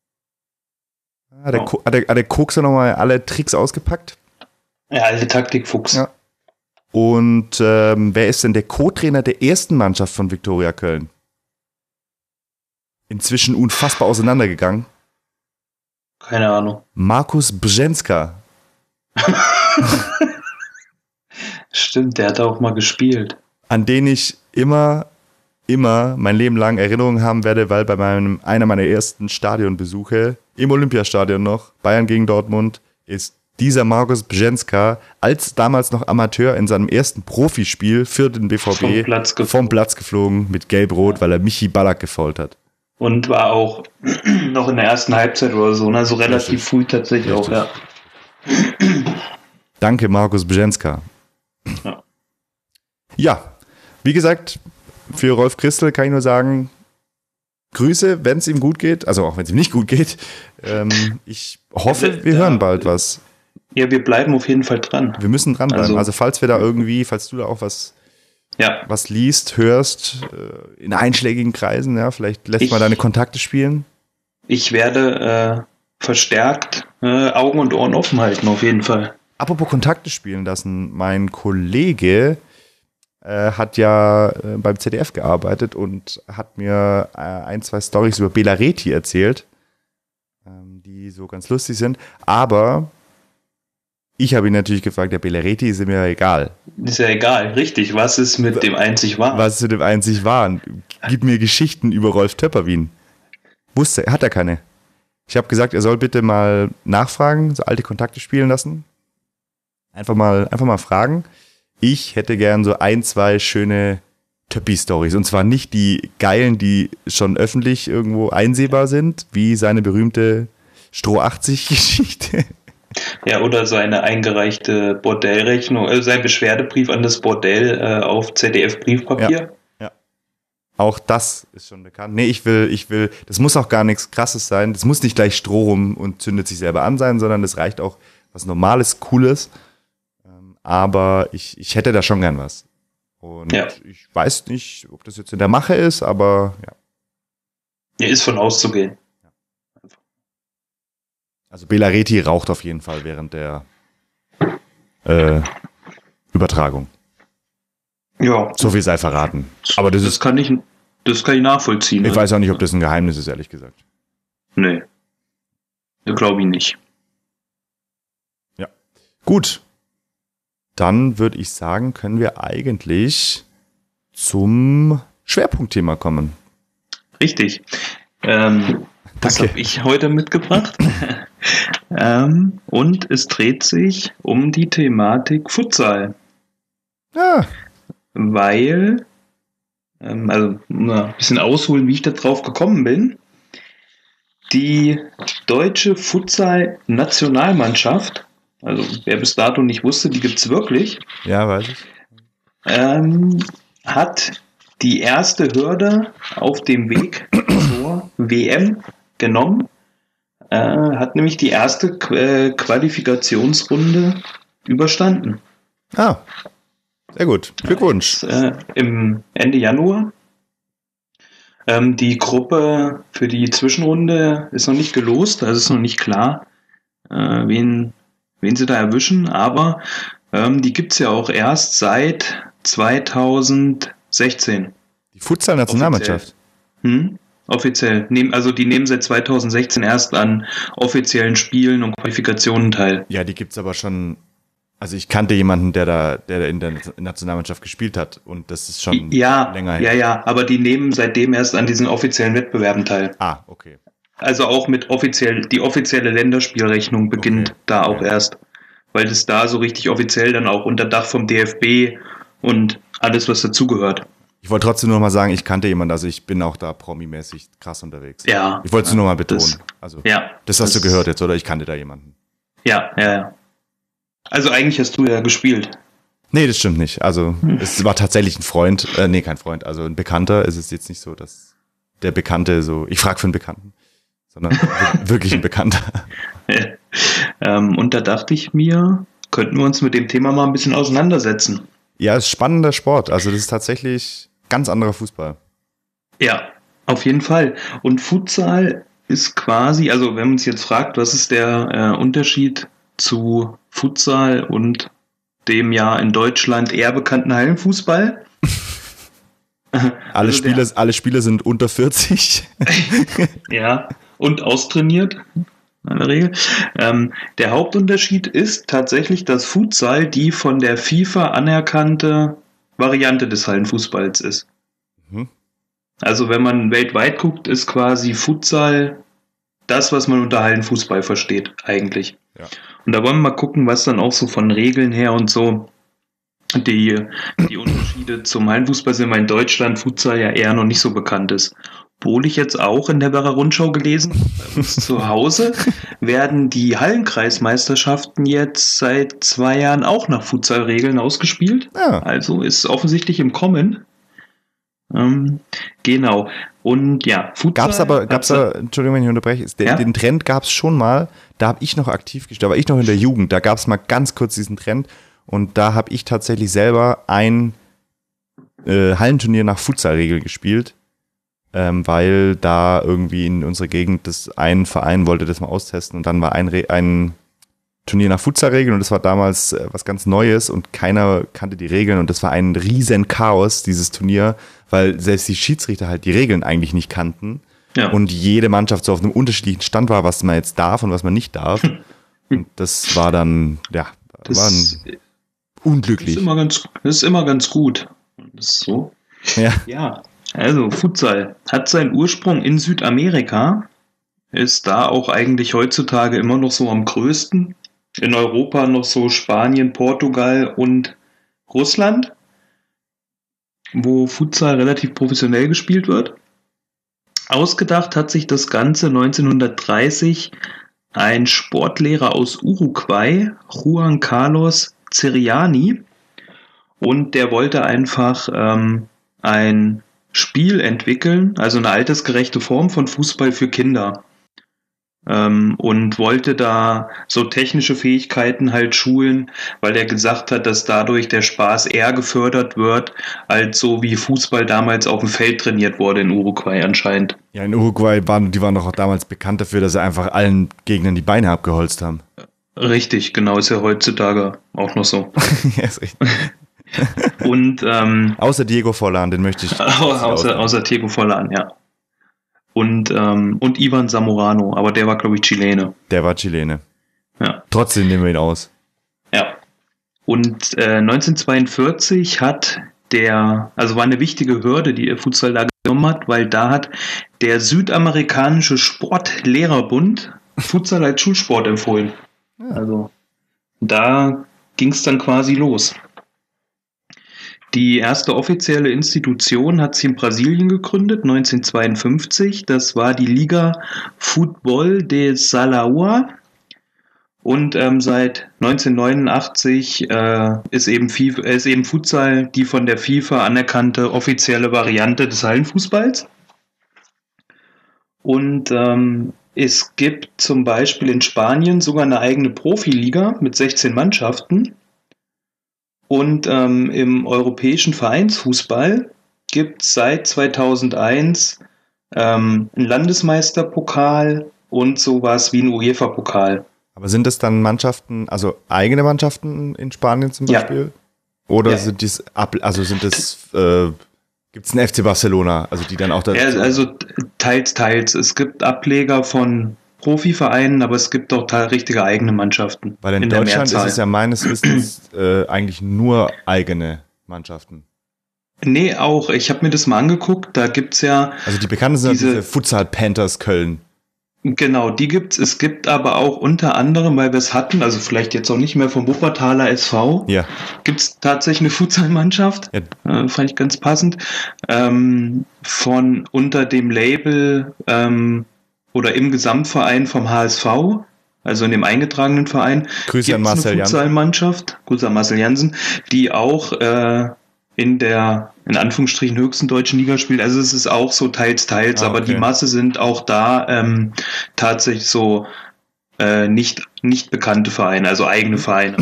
Hat der Kokser nochmal alle Tricks ausgepackt? Ja, alte Taktikfuchs. Ja. Und wer ist denn der Co-Trainer der ersten Mannschaft von Viktoria Köln? Inzwischen unfassbar auseinandergegangen. Keine Ahnung. Markus Brzęska. Stimmt, der hat auch mal gespielt. An den ich immer mein Leben lang Erinnerungen haben werde, weil bei einer meiner ersten Stadionbesuche im Olympiastadion noch, Bayern gegen Dortmund, ist dieser Markus Brzęska als damals noch Amateur in seinem ersten Profispiel für den BVB vom Platz geflogen mit Gelb-Rot, weil er Michi Ballack gefoult hat. Und war auch noch in der ersten Halbzeit oder so, also relativ früh tatsächlich auch, ja. Danke, Markus Brzęska. Ja, wie gesagt, für Rolf Christel kann ich nur sagen, Grüße, wenn es ihm gut geht, also auch wenn es ihm nicht gut geht. Ich hoffe, wir hören bald was. Ja, wir bleiben auf jeden Fall dran. Wir müssen dranbleiben. Also falls du da auch was liest, hörst, in einschlägigen Kreisen, ja, vielleicht lässt man deine Kontakte spielen. Ich werde verstärkt Augen und Ohren offen halten, auf jeden Fall. Apropos Kontakte spielen lassen, mein Kollege hat ja beim ZDF gearbeitet und hat mir 1-2 Storys über Bela Reti erzählt, die so ganz lustig sind, aber ich habe ihn natürlich gefragt, der Bela Reti ist mir ja egal. Ist ja egal, richtig. Was ist mit dem einzig Wahren? Was ist mit dem einzig Wahren? Gib mir Geschichten über Rolf Töpperwien. Hat er keine. Ich habe gesagt, er soll bitte mal nachfragen, so alte Kontakte spielen lassen. Einfach mal fragen. Ich hätte gern so 1-2 schöne Töppi-Stories. Und zwar nicht die geilen, die schon öffentlich irgendwo einsehbar sind, wie seine berühmte Stroh 80-Geschichte. Ja, oder seine eingereichte Bordellrechnung, sein Beschwerdebrief an das Bordell auf ZDF-Briefpapier. Ja. Auch das ist schon bekannt. Nee, ich will, das muss auch gar nichts Krasses sein. Das muss nicht gleich Stroh rum und zündet sich selber an sein, sondern das reicht auch was Normales, Cooles. Aber ich hätte da schon gern was. Und ich weiß nicht, ob das jetzt in der Mache ist, aber ja. Ja, ist von auszugehen. Also Bela Reti raucht auf jeden Fall während der Übertragung. Ja. So viel sei verraten. Aber das kann ich nachvollziehen. Ich weiß auch nicht, ob das ein Geheimnis ist, ehrlich gesagt. Nee. Glaube ich nicht. Ja. Gut. Dann würde ich sagen, können wir eigentlich zum Schwerpunktthema kommen. Richtig. Das habe ich heute mitgebracht. Und es dreht sich um die Thematik Futsal. Ja. Weil, also ein bisschen ausholen, wie ich da drauf gekommen bin. Die deutsche Futsal-Nationalmannschaft, also wer bis dato nicht wusste, die gibt's wirklich. Ja, weiß ich. Hat die erste Hürde auf dem Weg zur WM genommen, hat nämlich die erste Qualifikationsrunde überstanden. Ah, sehr gut. Glückwunsch. Im Ende Januar. Die Gruppe für die Zwischenrunde ist noch nicht gelost, also ist noch nicht klar, wen sie da erwischen, aber die gibt's ja auch erst seit 2016. Die Futsal-Nationalmannschaft? Offiziell. Die nehmen seit 2016 erst an offiziellen Spielen und Qualifikationen teil. Ja, die gibt's aber schon. Also ich kannte jemanden, der in der Nationalmannschaft gespielt hat und das ist schon länger her. Ja, aber die nehmen seitdem erst an diesen offiziellen Wettbewerben teil. Ah, okay. Also auch die offizielle Länderspielrechnung beginnt da auch erst, weil das da so richtig offiziell dann auch unter Dach vom DFB und alles, was dazugehört. Ich wollte trotzdem nur mal sagen, ich kannte jemanden, also ich bin auch da promimäßig krass unterwegs. Ja. Ich wollte es nur mal betonen. Das hast du gehört jetzt, oder? Ich kannte da jemanden. Ja. Also eigentlich hast du ja gespielt. Nee, das stimmt nicht. Also es war tatsächlich ein Freund, kein Freund, also ein Bekannter. Es ist jetzt nicht so, dass der Bekannte so, ich frage für einen Bekannten, sondern wirklich ein Bekannter. Und da dachte ich mir, könnten wir uns mit dem Thema mal ein bisschen auseinandersetzen. Ja, es ist spannender Sport. Also das ist tatsächlich ganz anderer Fußball. Ja, auf jeden Fall. Und Futsal ist quasi, also wenn man sich jetzt fragt, was ist der Unterschied zu Futsal und dem ja in Deutschland eher bekannten Hallenfußball? Alle Spieler sind unter 40. Ja, und austrainiert. In der Regel. Der Hauptunterschied ist tatsächlich, dass Futsal die von der FIFA anerkannte Variante des Hallenfußballs ist. Also wenn man weltweit guckt, ist quasi Futsal das, was man unter Hallenfußball versteht, eigentlich. Ja. Und da wollen wir mal gucken, was dann auch so von Regeln her und so die Unterschiede zum Hallenfußball sind, weil in Deutschland Futsal ja eher noch nicht so bekannt ist. Obwohl ich jetzt auch in der Werra Rundschau gelesen habe, bei uns zu Hause werden die Hallenkreismeisterschaften jetzt seit 2 Jahren auch nach Futsalregeln ausgespielt. Ja. Also ist offensichtlich im Kommen. Genau. Und ja, Futsal. Gab's da, Entschuldigung, wenn ich unterbreche, den Trend gab es schon mal, da habe ich noch aktiv gespielt, da war ich noch in der Jugend, da gab es mal ganz kurz diesen Trend und da habe ich tatsächlich selber ein Hallenturnier nach Futsalregeln gespielt. Weil da irgendwie in unserer Gegend ein Verein wollte das mal austesten und dann war ein Turnier nach Futsalregeln und das war damals was ganz Neues und keiner kannte die Regeln und das war ein riesen Chaos, dieses Turnier, weil selbst die Schiedsrichter halt die Regeln eigentlich nicht kannten und jede Mannschaft so auf einem unterschiedlichen Stand war, was man jetzt darf und was man nicht darf. Und das war dann, unglücklich. Das ist immer ganz gut. Das ist so. Ja. Also Futsal hat seinen Ursprung in Südamerika, ist da auch eigentlich heutzutage immer noch so am größten. In Europa noch so Spanien, Portugal und Russland, wo Futsal relativ professionell gespielt wird. Ausgedacht hat sich das Ganze 1930 ein Sportlehrer aus Uruguay, Juan Carlos Ceriani, und der wollte einfach ein Spiel entwickeln, also eine altersgerechte Form von Fußball für Kinder. Und wollte da so technische Fähigkeiten halt schulen, weil er gesagt hat, dass dadurch der Spaß eher gefördert wird, als so wie Fußball damals auf dem Feld trainiert wurde in Uruguay anscheinend. Ja, in Uruguay waren doch auch damals bekannt dafür, dass sie einfach allen Gegnern die Beine abgeholzt haben. Richtig, genau, ist ja heutzutage auch noch so. Ja, ist richtig. Und außer Diego Forlán, den möchte ich. außer Diego Forlán, ja. Und Ivan Zamorano, aber der war, glaube ich, Chilene. Der war Chilene. Ja. Trotzdem nehmen wir ihn aus. Ja. Und 1942 war eine wichtige Hürde, die der Futsal da genommen hat, weil da hat der südamerikanische Sportlehrerbund Futsal als Schulsport empfohlen. Ja. Also da ging es dann quasi los. Die erste offizielle Institution hat sie in Brasilien gegründet, 1952. Das war die Liga Futebol de Salaúa. Und seit 1989 ist eben Futsal die von der FIFA anerkannte offizielle Variante des Hallenfußballs. Und es gibt zum Beispiel in Spanien sogar eine eigene Profiliga mit 16 Mannschaften. Und im europäischen Vereinsfußball gibt es seit 2001 einen Landesmeisterpokal und sowas wie einen UEFA-Pokal. Aber sind das dann Mannschaften, also eigene Mannschaften in Spanien zum Beispiel? Ja. Oder ja. Gibt es einen FC Barcelona, also die dann auch da? Ja, also teils. Es gibt Ableger von Profivereinen, aber es gibt auch richtige eigene Mannschaften. Weil in Deutschland ist es ja meines Wissens eigentlich nur eigene Mannschaften. Nee, auch. Ich habe mir das mal angeguckt, da gibt's ja... Also die bekannten sind diese Futsal Panthers Köln. Genau, die gibt's. Es gibt aber auch unter anderem, weil wir es hatten, also vielleicht jetzt auch nicht mehr vom Wuppertaler SV, ja. Gibt's tatsächlich eine Futsalmannschaft, ja. Fand ich ganz passend, von unter dem Label oder im Gesamtverein vom HSV, also in dem eingetragenen Verein, Grüße an Marcel Jansen. Futsalmannschaft, Grüße an Marcel Jansen, die auch in der, in Anführungsstrichen, höchsten deutschen Liga spielt. Also es ist auch so teils, aber die Masse sind auch da tatsächlich so nicht bekannte Vereine, also eigene Vereine,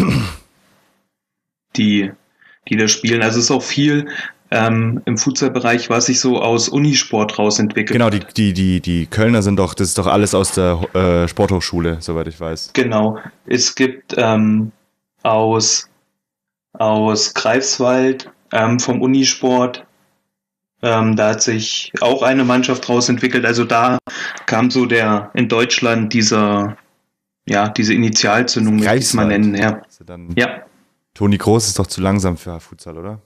die da spielen. Also es ist auch viel im Futsalbereich, was sich so aus Unisport raus entwickelt. Genau, die Kölner sind doch, das ist doch alles aus der Sporthochschule, soweit ich weiß. Genau. Es gibt aus Greifswald vom Unisport, da hat sich auch eine Mannschaft raus entwickelt. Also da kam so in Deutschland diese Initialzündung, möchte ich es mal nennen. Ja. Ja. Toni Kroos ist doch zu langsam für Futsal, oder?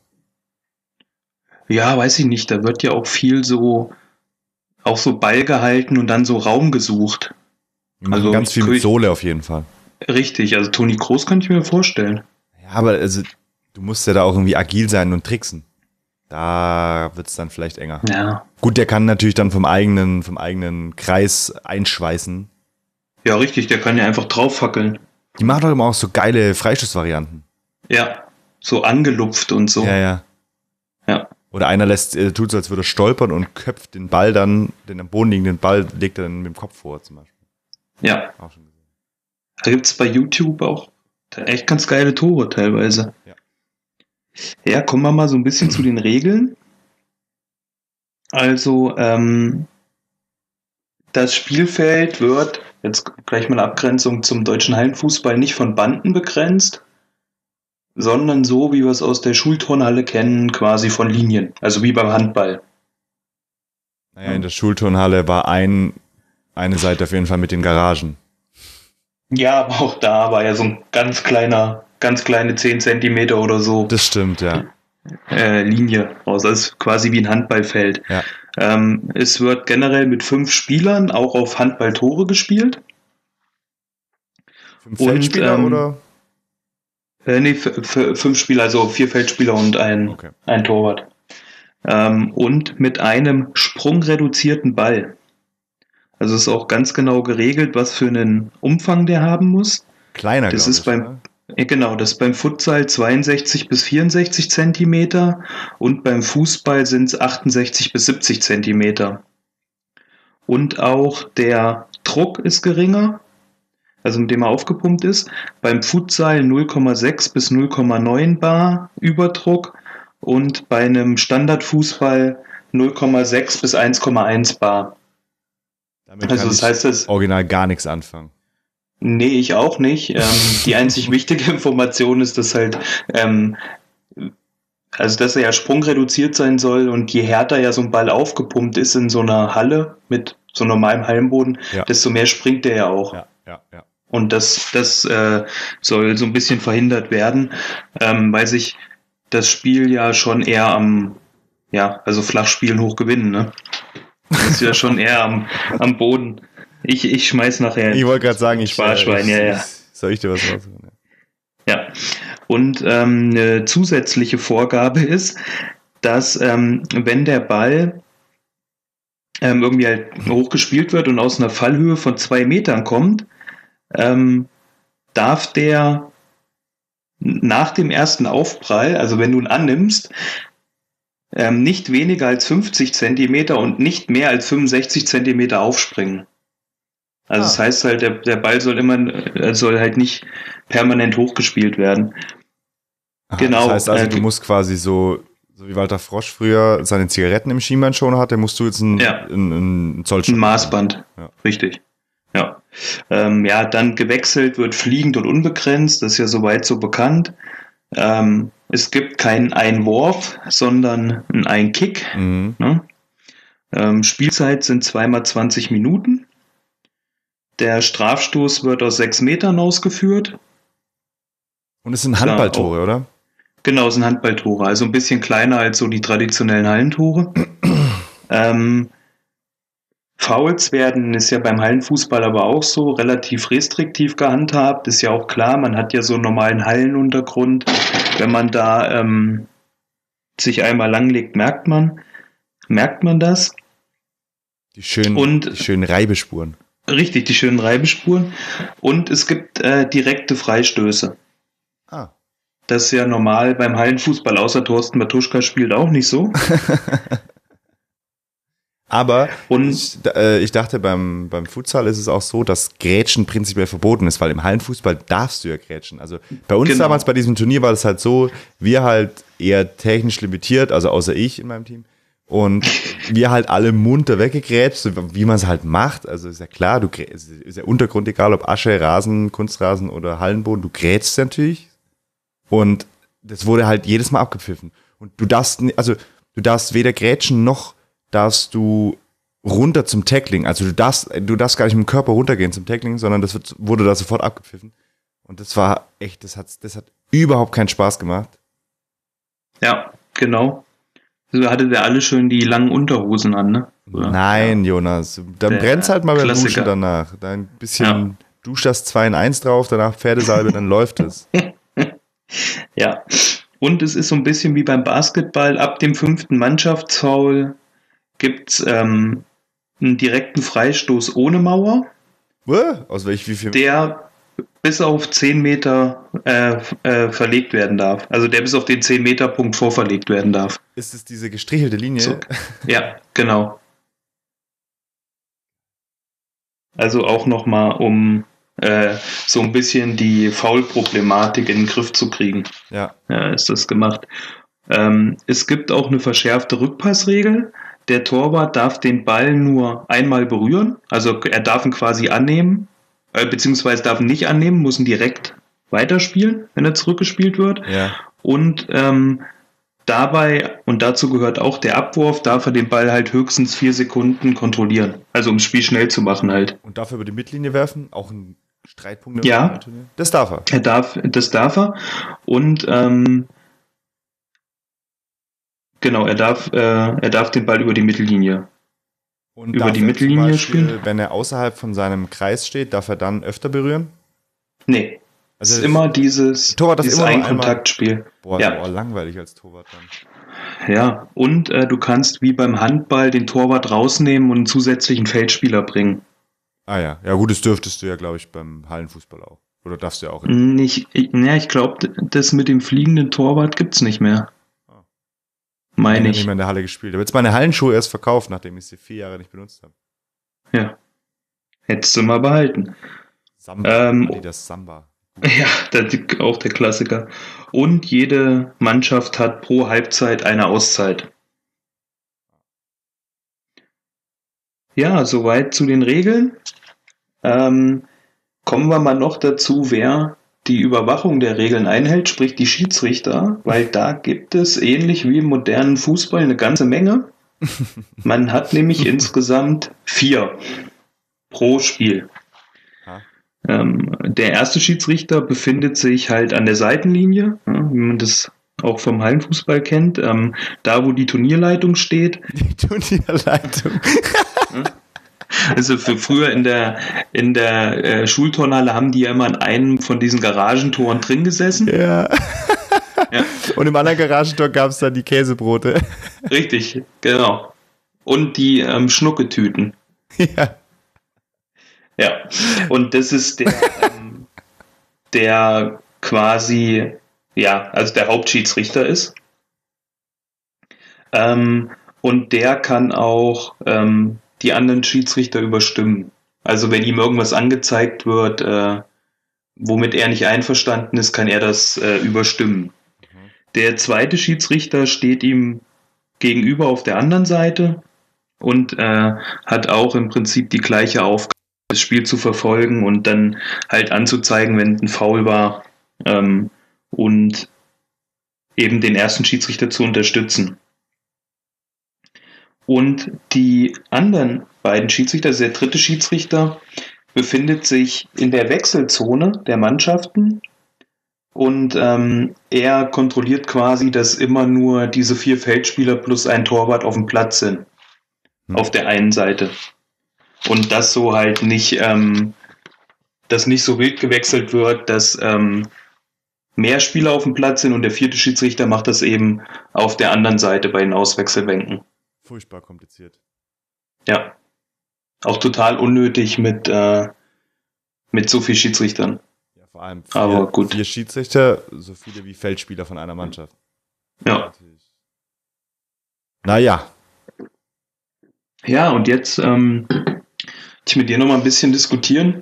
Ja, weiß ich nicht. Da wird ja auch viel so Ball gehalten und dann so Raum gesucht. Also ganz viel mit Sohle auf jeden Fall. Richtig, also Toni Kroos kann ich mir vorstellen. Ja, aber also du musst ja da auch irgendwie agil sein und tricksen. Da wird es dann vielleicht enger. Ja. Gut, der kann natürlich dann vom eigenen Kreis einschweißen. Ja, richtig, der kann ja einfach drauffackeln. Die machen doch immer auch so geile Freischussvarianten. Ja, so angelupft und so. Ja. Oder einer tut so, als würde er stolpern und köpft den Ball dann, den am Boden liegenden Ball, legt er dann mit dem Kopf vor, zum Beispiel. Ja. Auch schon gesehen. Da gibt es bei YouTube auch echt ganz geile Tore teilweise. Ja, kommen wir mal so ein bisschen zu den Regeln. Also, das Spielfeld wird, jetzt gleich mal eine Abgrenzung zum deutschen Hallenfußball, nicht von Banden begrenzt, sondern so, wie wir es aus der Schulturnhalle kennen, quasi von Linien. Also wie beim Handball. Naja, in der Schulturnhalle war eine Seite auf jeden Fall mit den Garagen. Ja, aber auch da war ja so ein ganz kleine 10 Zentimeter oder so. Das stimmt, ja. Linie raus. Das ist quasi wie ein Handballfeld. Ja. Es wird generell mit 5 Spielern auch auf Handballtore gespielt. 5 Feldspieler oder? Nee, 5 Spieler, also 4 Feldspieler und ein Torwart. Und mit einem sprungreduzierten Ball. Also es ist auch ganz genau geregelt, was für einen Umfang der haben muss. Kleiner, Das glaube ist ich. beim, genau, das ist beim Futsal 62 bis 64 Zentimeter und beim Fußball sind es 68 bis 70 Zentimeter. Und auch der Druck ist geringer, also mit dem er aufgepumpt ist. Beim Futsal 0,6 bis 0,9 Bar Überdruck und bei einem Standardfußball 0,6 bis 1,1 Bar. Damit Also kann das ich heißt, das original gar nichts anfangen. Nee, ich auch nicht. Die einzig wichtige Information ist, dass halt, also dass er ja sprungreduziert sein soll und je härter ja so ein Ball aufgepumpt ist in so einer Halle mit so normalem Hallenboden, Ja. desto mehr springt der ja auch. Ja. Und das soll so ein bisschen verhindert werden, weil sich das Spiel ja schon eher also Flachspielen hoch gewinnen, ne? Das ist ja schon eher am Boden. Ich schmeiß nachher. Ich wollte gerade sagen, Sparschwein, ja. Soll ich dir was rausholen? Ja. Und eine zusätzliche Vorgabe ist, dass wenn der Ball irgendwie halt hochgespielt wird und aus einer Fallhöhe von 2 Metern kommt, darf der nach dem ersten Aufprall, also wenn du ihn annimmst, nicht weniger als 50 Zentimeter und nicht mehr als 65 Zentimeter aufspringen. Also das heißt halt, der Ball soll halt nicht permanent hochgespielt werden. Aha, Genau. Das heißt also, du musst quasi so wie Walter Frosch früher seine Zigaretten im Schienbeinschoner hatte, musst du jetzt ein Zollstock. Ein Maßband, ja. Richtig. Ja. Dann gewechselt wird fliegend und unbegrenzt, das ist ja soweit so bekannt. Es gibt keinen Einwurf, sondern einen Einkick. Mhm. Ne? Spielzeit sind 2x20 Minuten. Der Strafstoß wird aus 6 Metern ausgeführt. Und es sind Handballtore, oder? Genau, es sind Handballtore, also ein bisschen kleiner als so die traditionellen Hallentore. Fouls werden, ist ja beim Hallenfußball aber auch so, relativ restriktiv gehandhabt. Ist ja auch klar, man hat ja so einen normalen Hallenuntergrund. Wenn man da sich einmal langlegt, merkt man das. Die schönen Reibespuren. Richtig, die schönen Reibespuren. Und es gibt direkte Freistöße. Ah. Das ist ja normal beim Hallenfußball, außer Thorsten Matuschka spielt auch nicht so. Aber ich dachte, beim Futsal ist es auch so, dass Grätschen prinzipiell verboten ist, weil im Hallenfußball darfst du ja grätschen. Also bei uns damals bei diesem Turnier war das halt so, wir halt eher technisch limitiert, also außer ich in meinem Team. Und wir halt alle munter weggegrätscht, so wie man es halt macht. Also ist ja klar, ist ja Untergrund, egal ob Asche, Rasen, Kunstrasen oder Hallenboden, du grätschst natürlich. Und das wurde halt jedes Mal abgepfiffen. Und du darfst weder grätschen noch darfst du runter zum Tackling. Also du darfst gar nicht mit dem Körper runtergehen zum Tackling, sondern wurde da sofort abgepfiffen. Und das war echt, das hat überhaupt keinen Spaß gemacht. Ja, genau. Also hatte der alle schön die langen Unterhosen an, ne? Oder? Nein, Jonas. Dann brennt's halt mal beim Klassiker. Duschen danach. Da ein bisschen dusch das 2 in 1 drauf, danach Pferdesalbe, dann läuft es. Ja. Und es ist so ein bisschen wie beim Basketball. Ab dem 5. Mannschaftsfoul gibt's einen direkten Freistoß ohne Mauer. Aus wie viel? Der bis auf 10 Meter verlegt werden darf. Also der bis auf den 10-Meter-Punkt vorverlegt werden darf. Ist es diese gestrichelte Linie? So. Ja, genau. Also auch nochmal, um so ein bisschen die Foul-Problematik in den Griff zu kriegen. Ja. Ist das gemacht. Es gibt auch eine verschärfte Rückpassregel. Der Torwart darf den Ball nur einmal berühren. Also er darf ihn quasi annehmen, beziehungsweise darf ihn nicht annehmen, muss ihn direkt weiterspielen, wenn er zurückgespielt wird. Ja. Und dabei, und dazu gehört auch der Abwurf, darf er den Ball halt höchstens 4 Sekunden kontrollieren. Also um das Spiel schnell zu machen halt. Und darf er über die Mittellinie werfen? Auch ein Streitpunkt? Ja. Das darf er. Das darf er. Und genau, er darf den Ball über die Mittellinie. Und über die Mittellinie spielen. Wenn er außerhalb von seinem Kreis steht, darf er dann öfter berühren? Nee. Also es ist immer dieses Torwart, das immer Einkontaktspiel. Boah, ja. Langweilig als Torwart dann. Ja, und du kannst wie beim Handball den Torwart rausnehmen und einen zusätzlichen Feldspieler bringen. Ah ja, ja gut, das dürftest du ja, glaube ich, beim Hallenfußball auch. Oder darfst du ja auch. Ich glaube, das mit dem fliegenden Torwart gibt's nicht mehr. Meine Ich habe nicht ich. mehr in der Halle gespielt. Ich habe jetzt meine Hallenschuhe erst verkauft, nachdem ich sie 4 Jahre nicht benutzt habe. Ja, hättest du mal behalten. Samba, Adidas Samba. Ja, das ist auch der Klassiker. Und jede Mannschaft hat pro Halbzeit eine Auszeit. Ja, soweit zu den Regeln. Kommen wir mal noch dazu, wer die Überwachung der Regeln einhält, sprich die Schiedsrichter, weil da gibt es ähnlich wie im modernen Fußball eine ganze Menge. Man hat nämlich insgesamt 4 pro Spiel. Der erste Schiedsrichter befindet sich halt an der Seitenlinie, wie man das auch vom Hallenfußball kennt, da wo die Turnierleitung steht. Die Turnierleitung. Also für früher in der Schulturnhalle haben die ja immer an einem von diesen Garagentoren drin gesessen. Ja. Ja. Und im anderen Garagentor gab es dann die Käsebrote. Richtig, genau. Und die Schnucketüten. Ja. Ja, und das ist der quasi, ja, also der Hauptschiedsrichter ist. Und der kann auch die anderen Schiedsrichter überstimmen. Also wenn ihm irgendwas angezeigt wird, womit er nicht einverstanden ist, kann er das überstimmen. Der zweite Schiedsrichter steht ihm gegenüber auf der anderen Seite und hat auch im Prinzip die gleiche Aufgabe, das Spiel zu verfolgen und dann halt anzuzeigen, wenn ein Foul war, und eben den ersten Schiedsrichter zu unterstützen. Und die anderen beiden Schiedsrichter, also der dritte Schiedsrichter, befindet sich in der Wechselzone der Mannschaften und er kontrolliert quasi, dass immer nur diese 4 Feldspieler plus ein Torwart auf dem Platz sind. Auf der einen Seite. Und dass so halt nicht, dass nicht so wild gewechselt wird, dass mehr Spieler auf dem Platz sind und der vierte Schiedsrichter macht das eben auf der anderen Seite bei den Auswechselbänken. Furchtbar kompliziert. Ja. Auch total unnötig mit so viel Schiedsrichtern. Ja, vor allem Aber gut. 4 Schiedsrichter, so viele wie Feldspieler von einer Mannschaft. Ja. Naja. Ja, und jetzt ich mit dir noch mal ein bisschen diskutieren.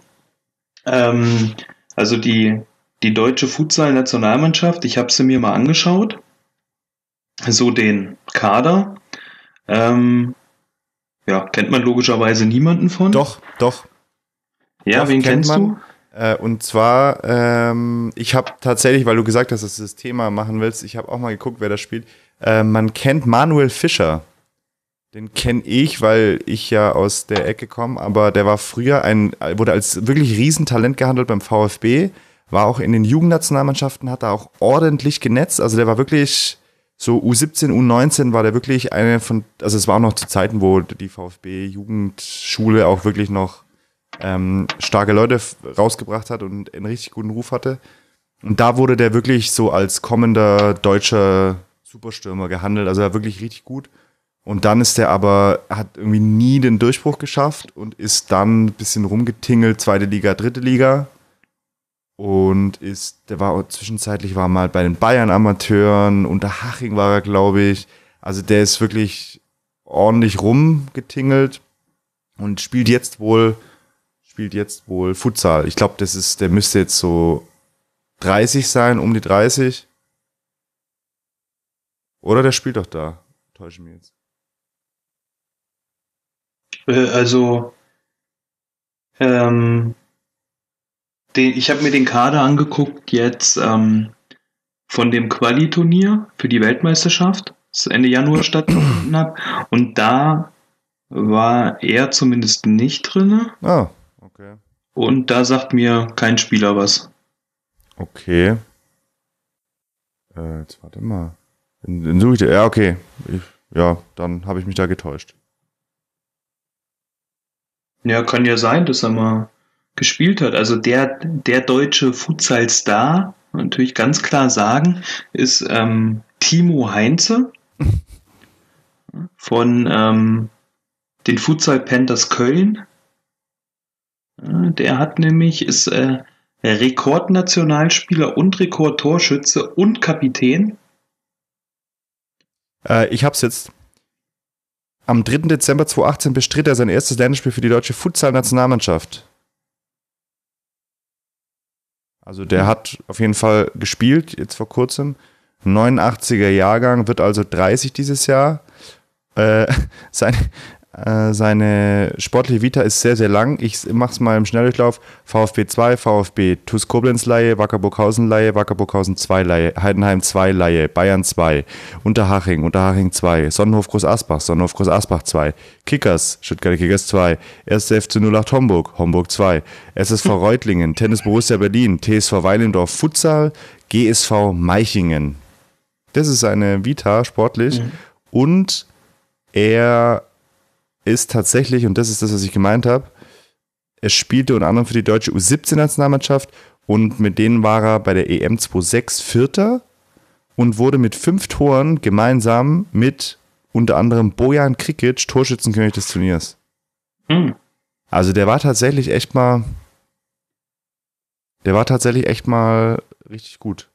Also die deutsche Futsal-Nationalmannschaft, ich habe sie mir mal angeschaut. So den Kader. Ja, kennt man logischerweise niemanden von. Doch. Ja, doch, wen kennst du? Und zwar, ich habe tatsächlich, weil du gesagt hast, dass du das Thema machen willst, ich habe auch mal geguckt, wer das spielt. Man kennt Manuel Fischer. Den kenne ich, weil ich ja aus der Ecke komme, aber der war früher wurde als wirklich Riesentalent gehandelt beim VfB, war auch in den Jugendnationalmannschaften, hat da auch ordentlich genetzt, also der war wirklich so U17, U19 war der wirklich eine von, also es war auch noch zu Zeiten, wo die VfB-Jugendschule auch wirklich noch starke Leute rausgebracht hat und einen richtig guten Ruf hatte. Und da wurde der wirklich so als kommender deutscher Superstürmer gehandelt, also er war wirklich richtig gut. Und dann ist der aber, hat irgendwie nie den Durchbruch geschafft und ist dann ein bisschen rumgetingelt, 2. Liga, 3. Liga. Und zwischenzeitlich war mal bei den Bayern-Amateuren, unter Haching war er, glaube ich. Also der ist wirklich ordentlich rumgetingelt und spielt jetzt wohl Futsal. Ich glaube, der müsste jetzt so 30 sein, um die 30. Oder der spielt doch da. Täusche mich jetzt. Also, ich habe mir den Kader angeguckt jetzt von dem Quali-Turnier für die Weltmeisterschaft, das Ende Januar stattgefunden hat. Und da war er zumindest nicht drin. Ah, okay. Und da sagt mir kein Spieler was. Okay. Jetzt warte mal. Dann suche ich den. Ja, okay. Dann habe ich mich da getäuscht. Ja, kann ja sein, dass er mal gespielt hat. Also der deutsche Futsal-Star, natürlich ganz klar sagen, ist Timo Heinze. von den Futsal Panthers Köln. Der hat nämlich, ist Rekordnationalspieler und Rekordtorschütze und Kapitän. Ich hab's jetzt. Am 3. Dezember 2018 bestritt er sein erstes Länderspiel für die deutsche Futsal-Nationalmannschaft. Also der hat auf jeden Fall gespielt, jetzt vor kurzem. 89er Jahrgang, wird also 30 dieses Jahr. Seine sportliche Vita ist sehr, sehr lang. Ich mach's mal im Schnelldurchlauf. VfB 2, VfB TuS Koblenz Leihe, Wacker Burghausen Leihe, Wacker Burghausen 2 Leihe, Heidenheim 2 Leihe, Bayern 2, Unterhaching 2, Sonnenhof Groß Asbach 2, Kickers, Stuttgarter Kickers 2, 1. FC 08 Homburg 2, SSV Reutlingen, Tennis Borussia Berlin, TSV Weilendorf Futsal, GSV Meichingen. Das ist seine Vita sportlich. Und er ist tatsächlich, und das ist das, was ich gemeint habe, er spielte unter anderem für die deutsche U17-Nationalmannschaft und mit denen war er bei der EM 2006 Vierter und wurde mit 5 Toren gemeinsam mit unter anderem Bojan Krikic Torschützenkönig des Turniers. Also der war tatsächlich echt mal richtig gut.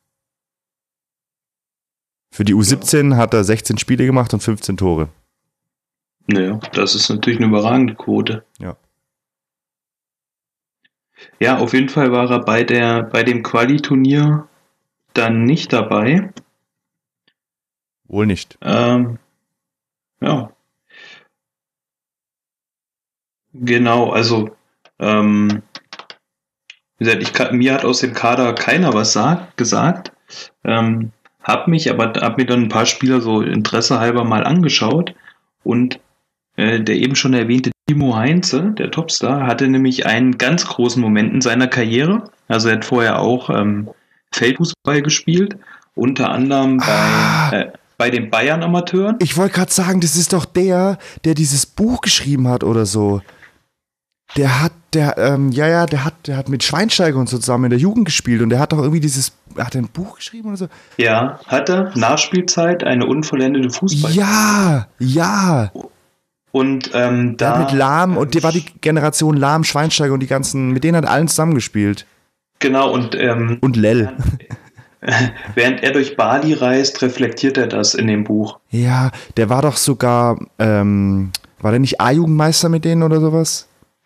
Für die U17 hat er 16 Spiele gemacht und 15 Tore. Naja, das ist natürlich eine überragende Quote. Ja. Ja, auf jeden Fall war er bei dem Quali-Turnier dann nicht dabei. Wohl nicht. Ja. Genau, also wie gesagt, mir hat aus dem Kader keiner was gesagt. Hab mir dann ein paar Spieler so interessehalber mal angeschaut und der eben schon erwähnte Timo Heinze, der Topstar, hatte nämlich einen ganz großen Moment in seiner Karriere. Also er hat vorher auch Feldfußball gespielt, unter anderem bei den Bayern-Amateuren. Ich wollte gerade sagen, das ist doch der dieses Buch geschrieben hat oder so. Der hat mit Schweinsteiger und so zusammen in der Jugend gespielt und der hat doch irgendwie hat er ein Buch geschrieben oder so? Ja, hat er. Nachspielzeit, eine unvollendete Fußball. Ja. Und der hat mit Lahm und der war die Generation Lahm, Schweinsteiger und die ganzen, mit denen hat allen zusammengespielt. Genau, und Lell. Während er durch Bali reist, reflektiert er das in dem Buch. Ja, der war doch sogar, war der nicht A-Jugendmeister mit denen oder sowas?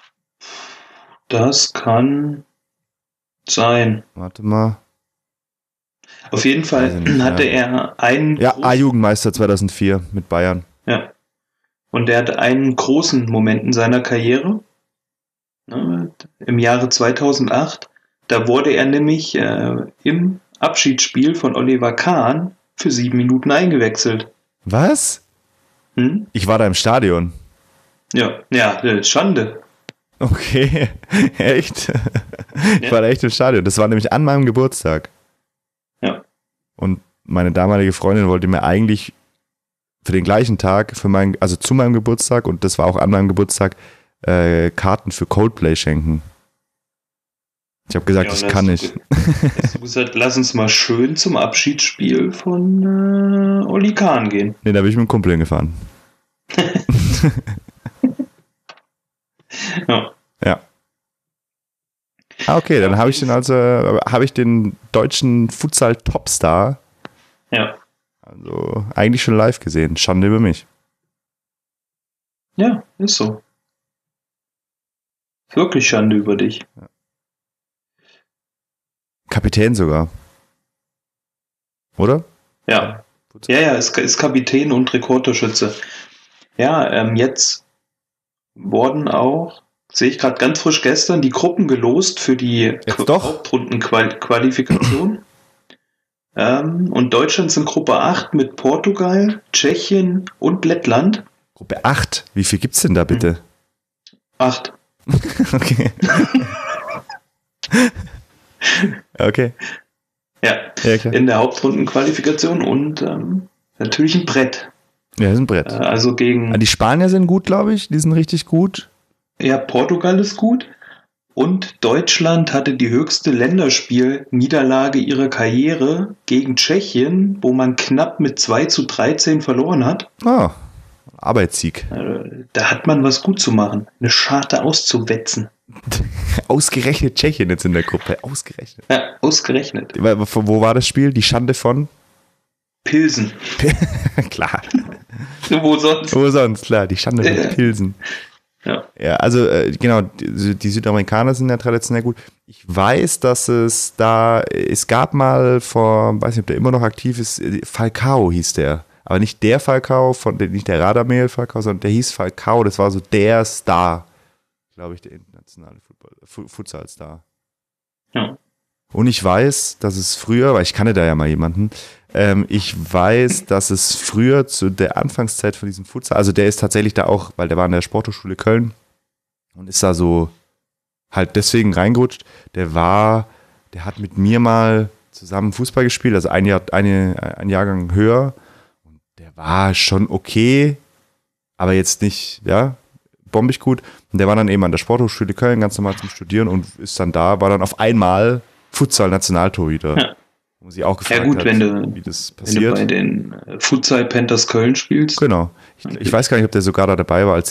Das kann sein. Warte mal. Auf jeden Fall hatte er einen... Ja, A-Jugendmeister 2004 mit Bayern. Ja. Und er hatte einen großen Moment in seiner Karriere. Im Jahre 2008. Da wurde er nämlich im Abschiedsspiel von Oliver Kahn für 7 Minuten eingewechselt. Was? Ich war da im Stadion. Ja, Schande. Okay, echt? Ich war da echt im Stadion. Das war nämlich an meinem Geburtstag. Ja. Und meine damalige Freundin wollte mir eigentlich für den gleichen Tag, zu meinem Geburtstag, und das war auch an meinem Geburtstag, Karten für Coldplay schenken. Ich habe gesagt, ich kann nicht. Du gesagt, lass uns mal schön zum Abschiedsspiel von Oli Kahn gehen. Nee, da bin ich mit dem Kumpel hingefahren. Ja. Okay, dann habe ich den deutschen Futsal-Topstar. Ja. Also eigentlich schon live gesehen. Schande über mich. Ja, ist so. Wirklich Schande über dich. Ja. Kapitän sogar. Oder? Ja. Ja, ist Kapitän und Rekordtorschütze. Ja, jetzt wurden auch, sehe ich gerade ganz frisch gestern, die Gruppen gelost für die Hauptrundenqualifikation. Und Deutschland ist in Gruppe 8 mit Portugal, Tschechien und Lettland. Gruppe 8? Wie viel gibt's denn da bitte? 8. Okay. Okay. Ja, klar. In der Hauptrundenqualifikation und natürlich ein Brett. Ja, das ist ein Brett. Also gegen... Die Spanier sind gut, glaube ich. Die sind richtig gut. Ja, Portugal ist gut. Und Deutschland hatte die höchste Länderspielniederlage ihrer Karriere gegen Tschechien, wo man knapp mit 2:13 verloren hat. Ah, Arbeitssieg. Da hat man was gut zu machen. Eine Scharte auszuwetzen. Ausgerechnet Tschechien jetzt in der Gruppe. Ausgerechnet. Ja, ausgerechnet. Wo war das Spiel? Die Schande von? Pilsen. Klar. Wo sonst? Wo sonst, klar. Die Schande von Pilsen. Ja, also genau, die Südamerikaner sind ja traditionell gut. Ich weiß, dass es gab mal weiß nicht, ob der immer noch aktiv ist, Falcao hieß der. Aber nicht der Falcao, nicht der Radamel Falcao, sondern der hieß Falcao, das war so der Star, glaube ich, der internationale Futsal-Star. Ja. Und ich weiß, dass es früher, weil ich kannte da ja mal jemanden, ich weiß, dass es früher zu der Anfangszeit von diesem Futsal, also der ist tatsächlich da auch, weil der war in der Sporthochschule Köln und ist da so halt deswegen reingerutscht. Der hat mit mir mal zusammen Fußball gespielt, also ein Jahrgang höher. Und der war schon okay, aber jetzt nicht, ja, bombig gut. Und der war dann eben an der Sporthochschule Köln ganz normal zum Studieren und war dann auf einmal Futsal-Nationaltorhüter. Ja. Wo sie auch gefragt hat, wie das passiert. Wenn du bei den Futsal Panthers Köln spielst. Genau. Ich weiß gar nicht, ob der sogar da dabei war, als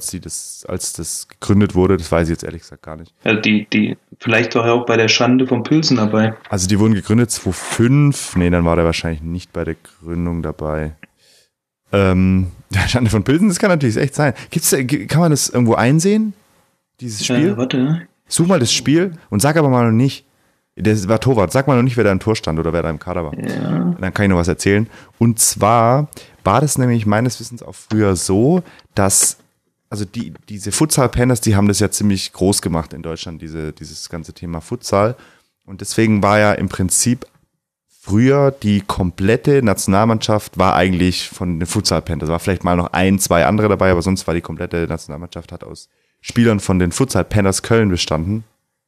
das gegründet wurde. Das weiß ich jetzt ehrlich gesagt gar nicht. Also vielleicht war er auch bei der Schande von Pilsen dabei. Also die wurden gegründet 2005. Nee, dann war der wahrscheinlich nicht bei der Gründung dabei. Der Schande von Pilsen, das kann natürlich echt sein. Kann man das irgendwo einsehen? Dieses Spiel? Warte. Such mal das Spiel und sag aber mal noch nicht. Der war Torwart. Sag mal noch nicht, wer da im Tor stand oder wer da im Kader war. Ja. Dann kann ich noch was erzählen. Und zwar war das nämlich meines Wissens auch früher so, dass, also diese Futsal-Panthers, die haben das ja ziemlich groß gemacht in Deutschland, dieses ganze Thema Futsal. Und deswegen war ja im Prinzip früher die komplette Nationalmannschaft war eigentlich von den Futsal-Panthers. War vielleicht mal noch 1, 2 andere dabei, aber sonst war die komplette Nationalmannschaft hat aus Spielern von den Futsal-Panthers Köln bestanden.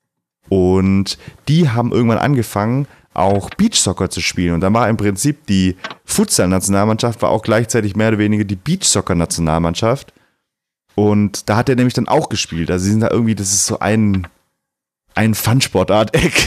Und die haben irgendwann angefangen, auch Beachsoccer zu spielen. Und dann war im Prinzip die Futsal-Nationalmannschaft war auch gleichzeitig mehr oder weniger die Beachsoccer-Nationalmannschaft. Und da hat er nämlich dann auch gespielt. Also sie sind da irgendwie, das ist so ein Fun-Sportart-Eck,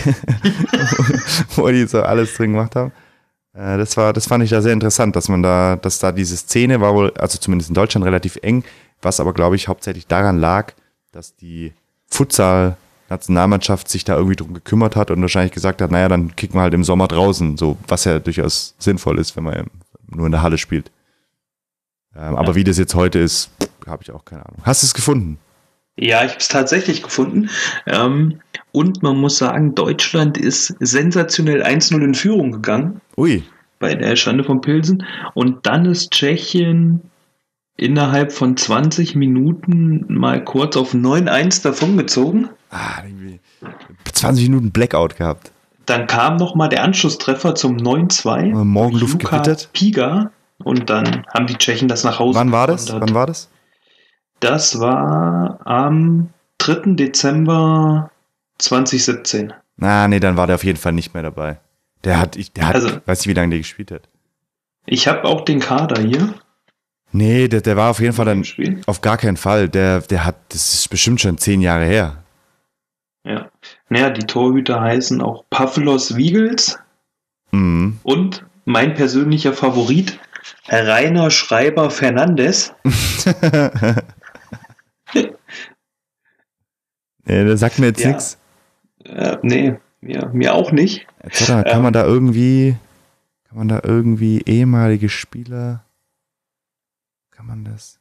wo die so alles drin gemacht haben. Das fand ich da sehr interessant, dass da diese Szene war wohl, also zumindest in Deutschland relativ eng, was aber, glaube ich, hauptsächlich daran lag, dass die Futsal-Nationalmannschaft sich da irgendwie drum gekümmert hat und wahrscheinlich gesagt hat, naja, dann kicken wir halt im Sommer draußen, so, was ja durchaus sinnvoll ist, wenn man nur in der Halle spielt. Aber wie das jetzt heute ist, habe ich auch keine Ahnung. Hast du es gefunden? Ja, ich habe es tatsächlich gefunden. Und man muss sagen, Deutschland ist sensationell 1:0 in Führung gegangen. Ui. Bei der Schande von Pilsen. Und dann ist Tschechien innerhalb von 20 Minuten mal kurz auf 9:1 davongezogen. 20 Minuten Blackout gehabt. Dann kam nochmal der Anschlusstreffer zum 9:2. Morgenluft gewittert. Piga. Und dann haben die Tschechen das nach Hause Wann war das? Das war am 3. Dezember 2017. Nee, dann war der auf jeden Fall nicht mehr dabei. Ich weiß nicht, wie lange der gespielt hat. Ich habe auch den Kader hier. Nee, der war auf jeden Fall dann auf gar keinen Fall. Das ist bestimmt schon 10 Jahre her. Ja. Naja, die Torhüter heißen auch Pavlos Wiegels und mein persönlicher Favorit, Rainer Schreiber Fernandes. Nee, der sagt mir jetzt nichts. Nee, mir auch nicht. Kann man da irgendwie ehemalige Spieler, kann man das?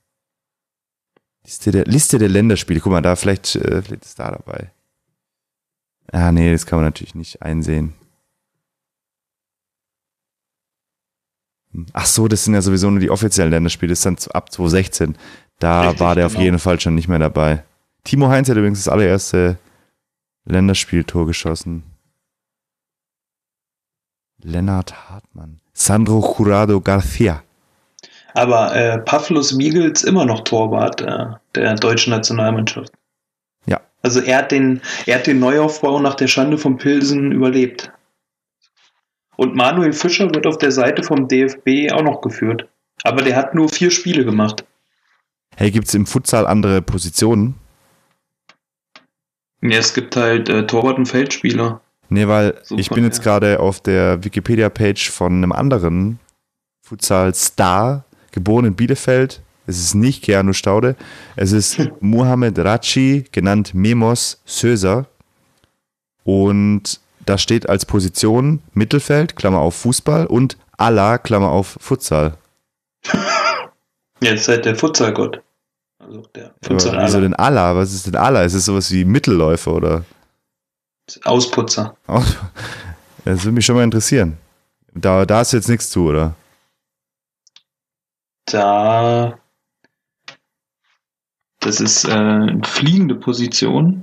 Liste der Länderspiele, guck mal, da vielleicht ist da dabei. Nee, das kann man natürlich nicht einsehen. Ach so, das sind ja sowieso nur die offiziellen Länderspiele, das ist dann ab 2016. Da richtig, war der auf jeden Fall schon nicht mehr dabei. Timo Heinz hat übrigens das allererste Länderspieltor geschossen. Lennart Hartmann. Sandro Jurado García. Aber Pavlos Wiegels immer noch Torwart der deutschen Nationalmannschaft. Ja. Also er hat den Neuaufbau nach der Schande von Pilsen überlebt. Und Manuel Fischer wird auf der Seite vom DFB auch noch geführt. Aber der hat nur 4 Spiele gemacht. Hey, gibt es im Futsal andere Positionen? Ja, es gibt halt Torwart- und Feldspieler. Nee, weil Super, ich bin jetzt gerade auf der Wikipedia-Page von einem anderen Futsal-Star, geboren in Bielefeld. Es ist nicht Keanu Staude, es ist Mohamed Raci, genannt Memos Sözer. Und da steht als Position Mittelfeld, Klammer auf Fußball, und Allah, Klammer auf Futsal. Jetzt ist halt der Futsalgott. Also der Futsal. Wieso denn Allah? Was ist denn Allah? Ist es sowas wie Mittelläufer oder? Ausputzer. Das würde mich schon mal interessieren. Da ist jetzt nichts zu, oder? Das ist eine fliegende Position.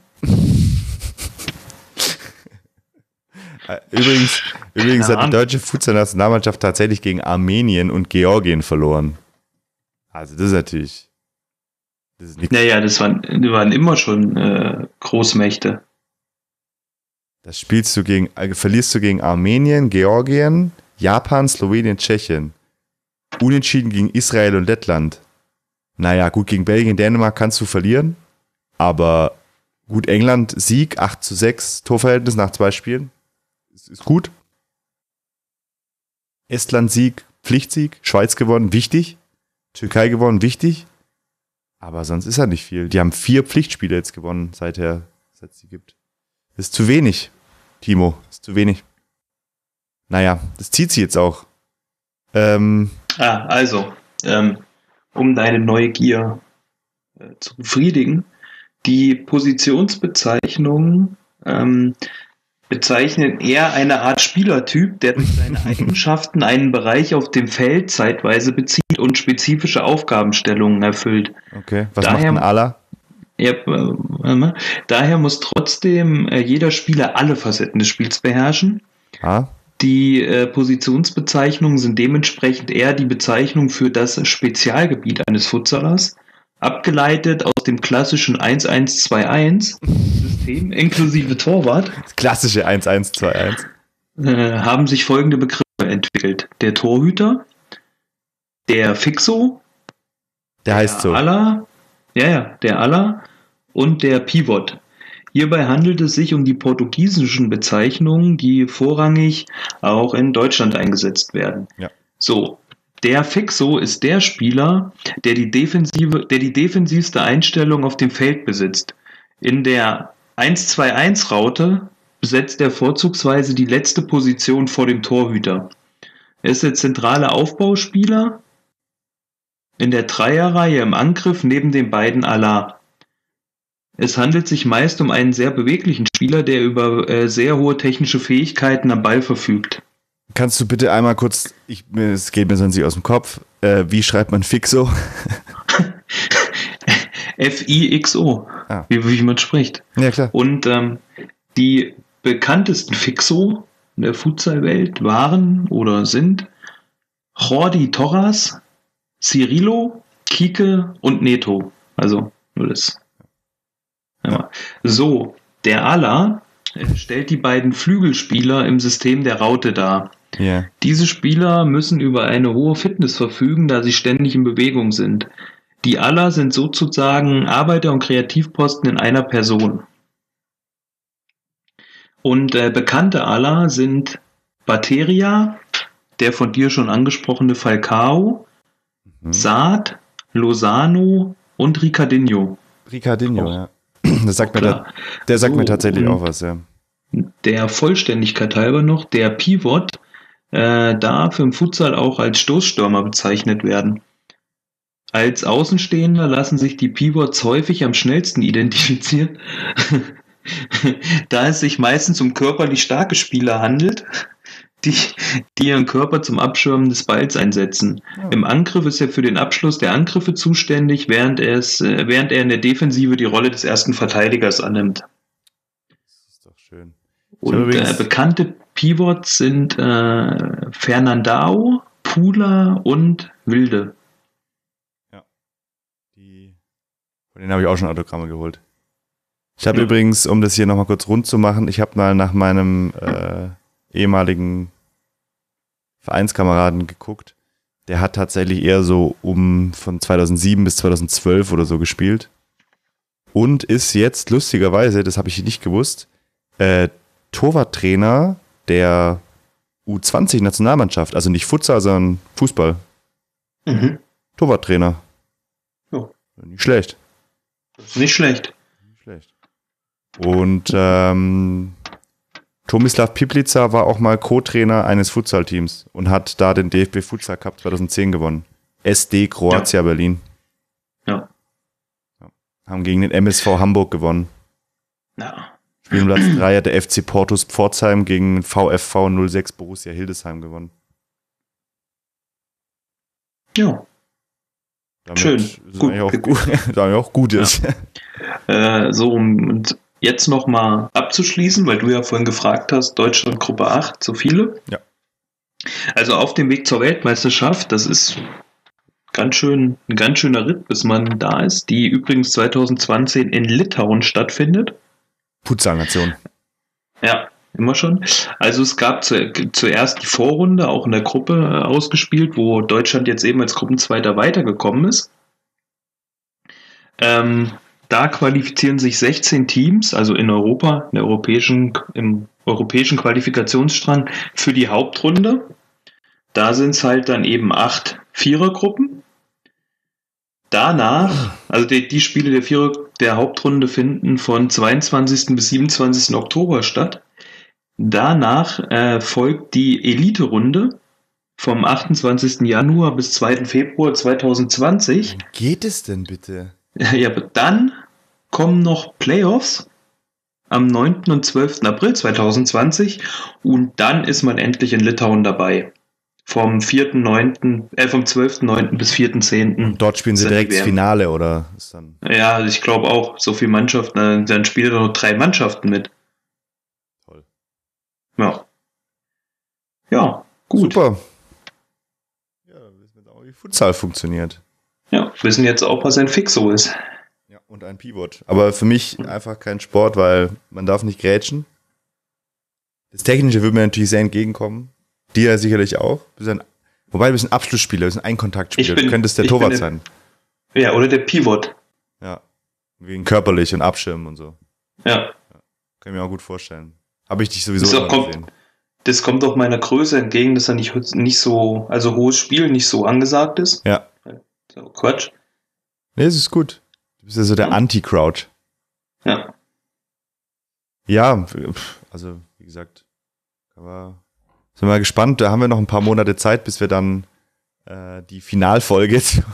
Übrigens hat die deutsche Futsal-Nationalmannschaft tatsächlich gegen Armenien und Georgien verloren. Also das ist natürlich... Das ist nichts. Naja, die waren immer schon Großmächte. Das verlierst du gegen Armenien, Georgien, Japan, Slowenien, Tschechien. Unentschieden gegen Israel und Lettland. Naja, gut, gegen Belgien, Dänemark kannst du verlieren. Aber gut, England, Sieg, 8:6, Torverhältnis nach 2 Spielen. Ist gut. Estland, Sieg, Pflichtsieg. Schweiz gewonnen, wichtig. Türkei gewonnen, wichtig. Aber sonst ist ja nicht viel. Die haben 4 Pflichtspiele jetzt gewonnen, seit es sie gibt. Das ist zu wenig, Timo. Das ist zu wenig. Naja, das zieht sich jetzt auch. Also, um deine Neugier zu befriedigen, die Positionsbezeichnungen bezeichnen eher eine Art Spielertyp, der durch seine Eigenschaften einen Bereich auf dem Feld zeitweise bezieht und spezifische Aufgabenstellungen erfüllt. Okay, was macht ein Allah? Ja, daher muss trotzdem jeder Spieler alle Facetten des Spiels beherrschen. Die Positionsbezeichnungen sind dementsprechend eher die Bezeichnung für das Spezialgebiet eines Futsalers, abgeleitet aus dem klassischen 1-1-2-1-System inklusive Torwart. Das klassische 1-1-2-1. Haben sich folgende Begriffe entwickelt. Der Torhüter, der Fixo, der heißt so. Der Allah und der Pivot. Hierbei handelt es sich um die portugiesischen Bezeichnungen, die vorrangig auch in Deutschland eingesetzt werden. Ja. So, der Fixo ist der Spieler, der die defensivste Einstellung auf dem Feld besitzt. In der 1-2-1-Raute besetzt er vorzugsweise die letzte Position vor dem Torhüter. Er ist der zentrale Aufbauspieler in der Dreierreihe im Angriff neben den beiden Allah. Es handelt sich meist um einen sehr beweglichen Spieler, der über sehr hohe technische Fähigkeiten am Ball verfügt. Kannst du bitte einmal kurz, es geht mir sonst nicht aus dem Kopf, wie schreibt man Fixo? F-I-X-O, wie man spricht. Ja, klar. Und die bekanntesten Fixo in der Futsal-Welt waren oder sind Jordi Torras, Cirilo, Kike und Neto. Also nur das. Ja. So, der Allah stellt die beiden Flügelspieler im System der Raute dar. Yeah. Diese Spieler müssen über eine hohe Fitness verfügen, da sie ständig in Bewegung sind. Die Allah sind sozusagen Arbeiter- und Kreativposten in einer Person. Und bekannte Allah sind Bateria, der von dir schon angesprochene Falcao, Saad, Lozano und Ricardinho. Ja. Der sagt mir tatsächlich auch was, ja. Der Vollständigkeit halber noch, der Pivot darf im Futsal auch als Stoßstürmer bezeichnet werden. Als Außenstehender lassen sich die Pivots häufig am schnellsten identifizieren, da es sich meistens um körperlich starke Spieler handelt, die ihren Körper zum Abschirmen des Balls einsetzen. Ja. Im Angriff ist er für den Abschluss der Angriffe zuständig, während er in der Defensive die Rolle des ersten Verteidigers annimmt. Das ist doch schön. Und bekannte Pivots sind Fernandao, Pula und Wilde. Ja. Von denen habe ich auch schon Autogramme geholt. Ich habe übrigens, um das hier nochmal kurz rund zu machen, ich habe mal nach meinem ehemaligen Vereinskameraden geguckt. Der hat tatsächlich eher so von 2007 bis 2012 oder so gespielt. und ist jetzt lustigerweise, das habe ich nicht gewusst, Torwarttrainer der U20-Nationalmannschaft. Also nicht Futsal, sondern Fußball. Mhm. Torwarttrainer. Ja. Nicht schlecht. Das ist nicht schlecht. Nicht schlecht. Und Tomislav Piplica war auch mal Co-Trainer eines Futsal-Teams und hat da den DFB Futsal Cup 2010 gewonnen. SD Kroatia Berlin. Ja. Haben gegen den MSV Hamburg gewonnen. Ja. Spielplatz 3 hat der FC Portus Pforzheim gegen VfV 06 Borussia Hildesheim gewonnen. Ja. Damit Schön. Ist Gut. eigentlich auch gut ist. Ja. So, und jetzt nochmal abzuschließen, weil du ja vorhin gefragt hast, Deutschland Gruppe 8, so viele. Ja. Also auf dem Weg zur Weltmeisterschaft, das ist ein ganz schöner Ritt, bis man da ist, die übrigens 2020 in Litauen stattfindet. Futsal-Nation. Ja, immer schon. Also es gab zuerst die Vorrunde, auch in der Gruppe ausgespielt, wo Deutschland jetzt eben als Gruppenzweiter weitergekommen ist. Da qualifizieren sich 16 Teams, also in Europa, im europäischen Qualifikationsstrang für die Hauptrunde. Da sind es halt dann eben 8 Vierergruppen. Danach, also die Spiele der Hauptrunde finden von 22. bis 27. Oktober statt. Danach folgt die Elite-Runde vom 28. Januar bis 2. Februar 2020. Wie geht es denn bitte? Ja, aber dann kommen noch Playoffs am 9. und 12. April 2020 und dann ist man endlich in Litauen dabei. Vom 12.9. bis 4.10. Und dort spielen sie direkt das Finale, oder? Ist dann Ja, ich glaube auch, so viele Mannschaften, dann spielen da nur 3 Mannschaften mit. toll. Ja. Ja, gut. Super. Ja, wir wissen auch, wie Futsal funktioniert. Ja, wissen jetzt auch, was ein Fixo ist. Ja, und ein Pivot. Aber für mich einfach kein Sport, weil man darf nicht grätschen. Das Technische würde mir natürlich sehr entgegenkommen. Dir sicherlich auch. Wobei du bist ein Abschlussspieler, du bist ein Einkontaktspieler. Du könntest der Torwart sein. Ja, oder der Pivot. Ja. Wegen körperlich und Abschirmen und so. Ja. Kann ich mir auch gut vorstellen. Habe ich dich sowieso immer gesehen. Das kommt auch meiner Größe entgegen, dass er nicht so, also hohes Spiel nicht so angesagt ist. Ja. So, Quatsch. Nee, es ist gut. Du bist ja so der Anti-Crouch. Ja. Ja, also wie gesagt, sind wir mal gespannt. Da haben wir noch ein paar Monate Zeit, bis wir dann die Finalfolge zur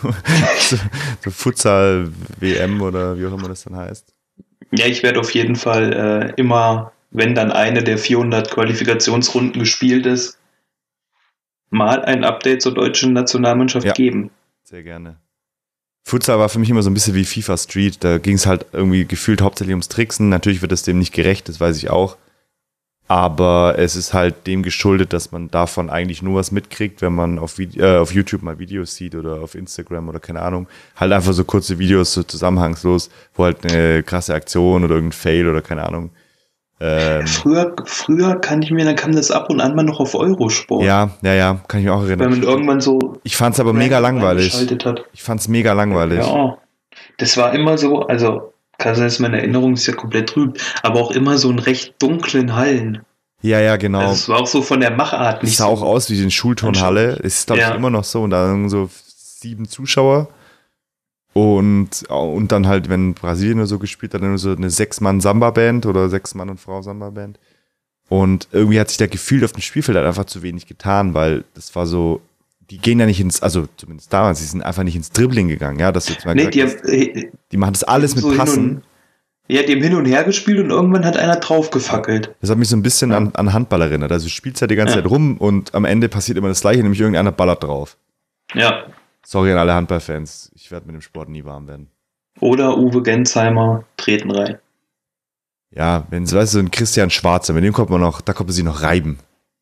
Futsal-WM oder wie auch immer das dann heißt. Ja, ich werde auf jeden Fall immer, wenn dann eine der 400 Qualifikationsrunden gespielt ist, mal ein Update zur deutschen Nationalmannschaft geben. Sehr gerne. Futsal war für mich immer so ein bisschen wie FIFA Street. Da ging es halt irgendwie gefühlt hauptsächlich ums Tricksen. Natürlich wird es dem nicht gerecht, das weiß ich auch. Aber es ist halt dem geschuldet, dass man davon eigentlich nur was mitkriegt, wenn man auf YouTube mal Videos sieht oder auf Instagram oder keine Ahnung. Halt einfach so kurze Videos, so zusammenhangslos, wo halt eine krasse Aktion oder irgendein Fail oder keine Ahnung. Früher kann ich mir, dann kam das ab und an mal noch auf Eurosport. Ja, kann ich mich auch erinnern. Wenn man irgendwann so. Ich fand's aber mega langweilig. Ich fand's mega langweilig. Ja, das war immer so, also kann sein, dass meine Erinnerung ist ja komplett trüb, aber auch immer so in recht dunklen Hallen. Ja, genau. Also es war auch so von der Machart nicht so. Es sah auch aus wie eine Schulturnhalle. Es ist, glaube ich, immer noch so. Und da sind so 7 Zuschauer. Und dann halt, wenn Brasilien oder so gespielt hat, dann so eine 6-Mann-Samba-Band oder 6-Mann- und Frau-Samba-Band. Und irgendwie hat sich der Gefühl auf dem Spielfeld halt einfach zu wenig getan, weil das war so, die gehen ja nicht also zumindest damals, die sind einfach nicht ins Dribbling gegangen, ja, das jetzt mal die machen das alles mit so Passen. Die haben hin und her gespielt und irgendwann hat einer drauf gefackelt. Das hat mich so ein bisschen an Handball erinnert. Also du spielst halt die ganze Zeit rum und am Ende passiert immer das Gleiche, nämlich irgendeiner ballert drauf. Ja. Sorry an alle Handballfans, ich werde mit dem Sport nie warm werden. Oder Uwe Gensheimer treten rein. Ja, wenn es, weißt du, so ein Christian Schwarzer, mit dem da kommt man sich noch reiben.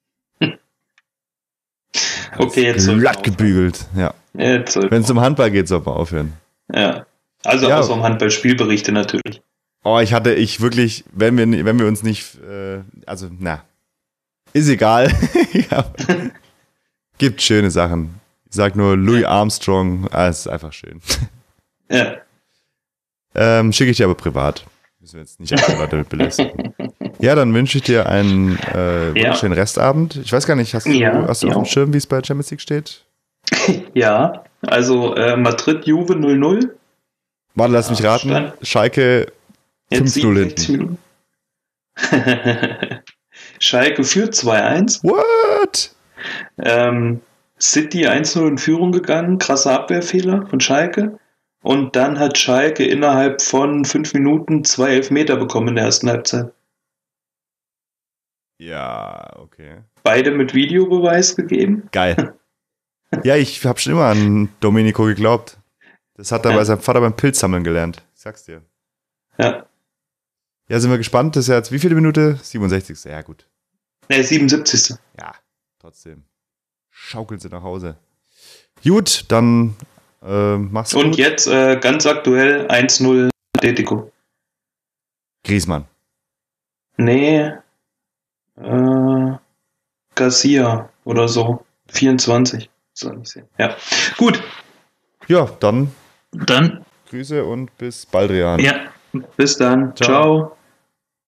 Okay, jetzt glatt gebügelt, ja. Wenn es um Handball geht, soll man aufhören. Ja, also auch um Handballspielberichte natürlich. Oh, ich wirklich, wenn wir uns nicht, ist egal. Gibt schöne Sachen. Ich sag nur Louis Armstrong, es ist einfach schön. Ja. Schicke ich dir aber privat. Müssen wir jetzt nicht andere Leute damit belästigen. Ja, dann wünsche ich dir einen wunderschönen Restabend. Ich weiß gar nicht, hast du auf dem Schirm, wie es bei Champions League steht? Ja, also Madrid, Juve 0-0. Warte, lass mich raten. Schalke 5-0 hinten. Schalke führt 2-1. What? City 1-0 in Führung gegangen. Krasser Abwehrfehler von Schalke. Und dann hat Schalke innerhalb von 5 Minuten 2 Elfmeter bekommen in der ersten Halbzeit. Ja, okay. Beide mit Videobeweis gegeben. Geil. Ja, ich habe schon immer an Domenico geglaubt. Das hat er bei seinem Vater beim Pilzsammeln gelernt. Ich sag's dir. Ja. Ja, sind wir gespannt. Das ist ja jetzt wie viele Minute? 67. Ja, gut. 77. Ja, trotzdem. Schaukeln sie nach Hause. Gut, dann mach's gut. Und jetzt ganz aktuell 1-0 Atletico. Griezmann. Nee. Garcia oder so. 24. Soll ich sehen. Ja. Gut. Ja, dann Dann. Grüße und bis bald, Rian. Ja. Bis dann. Ciao.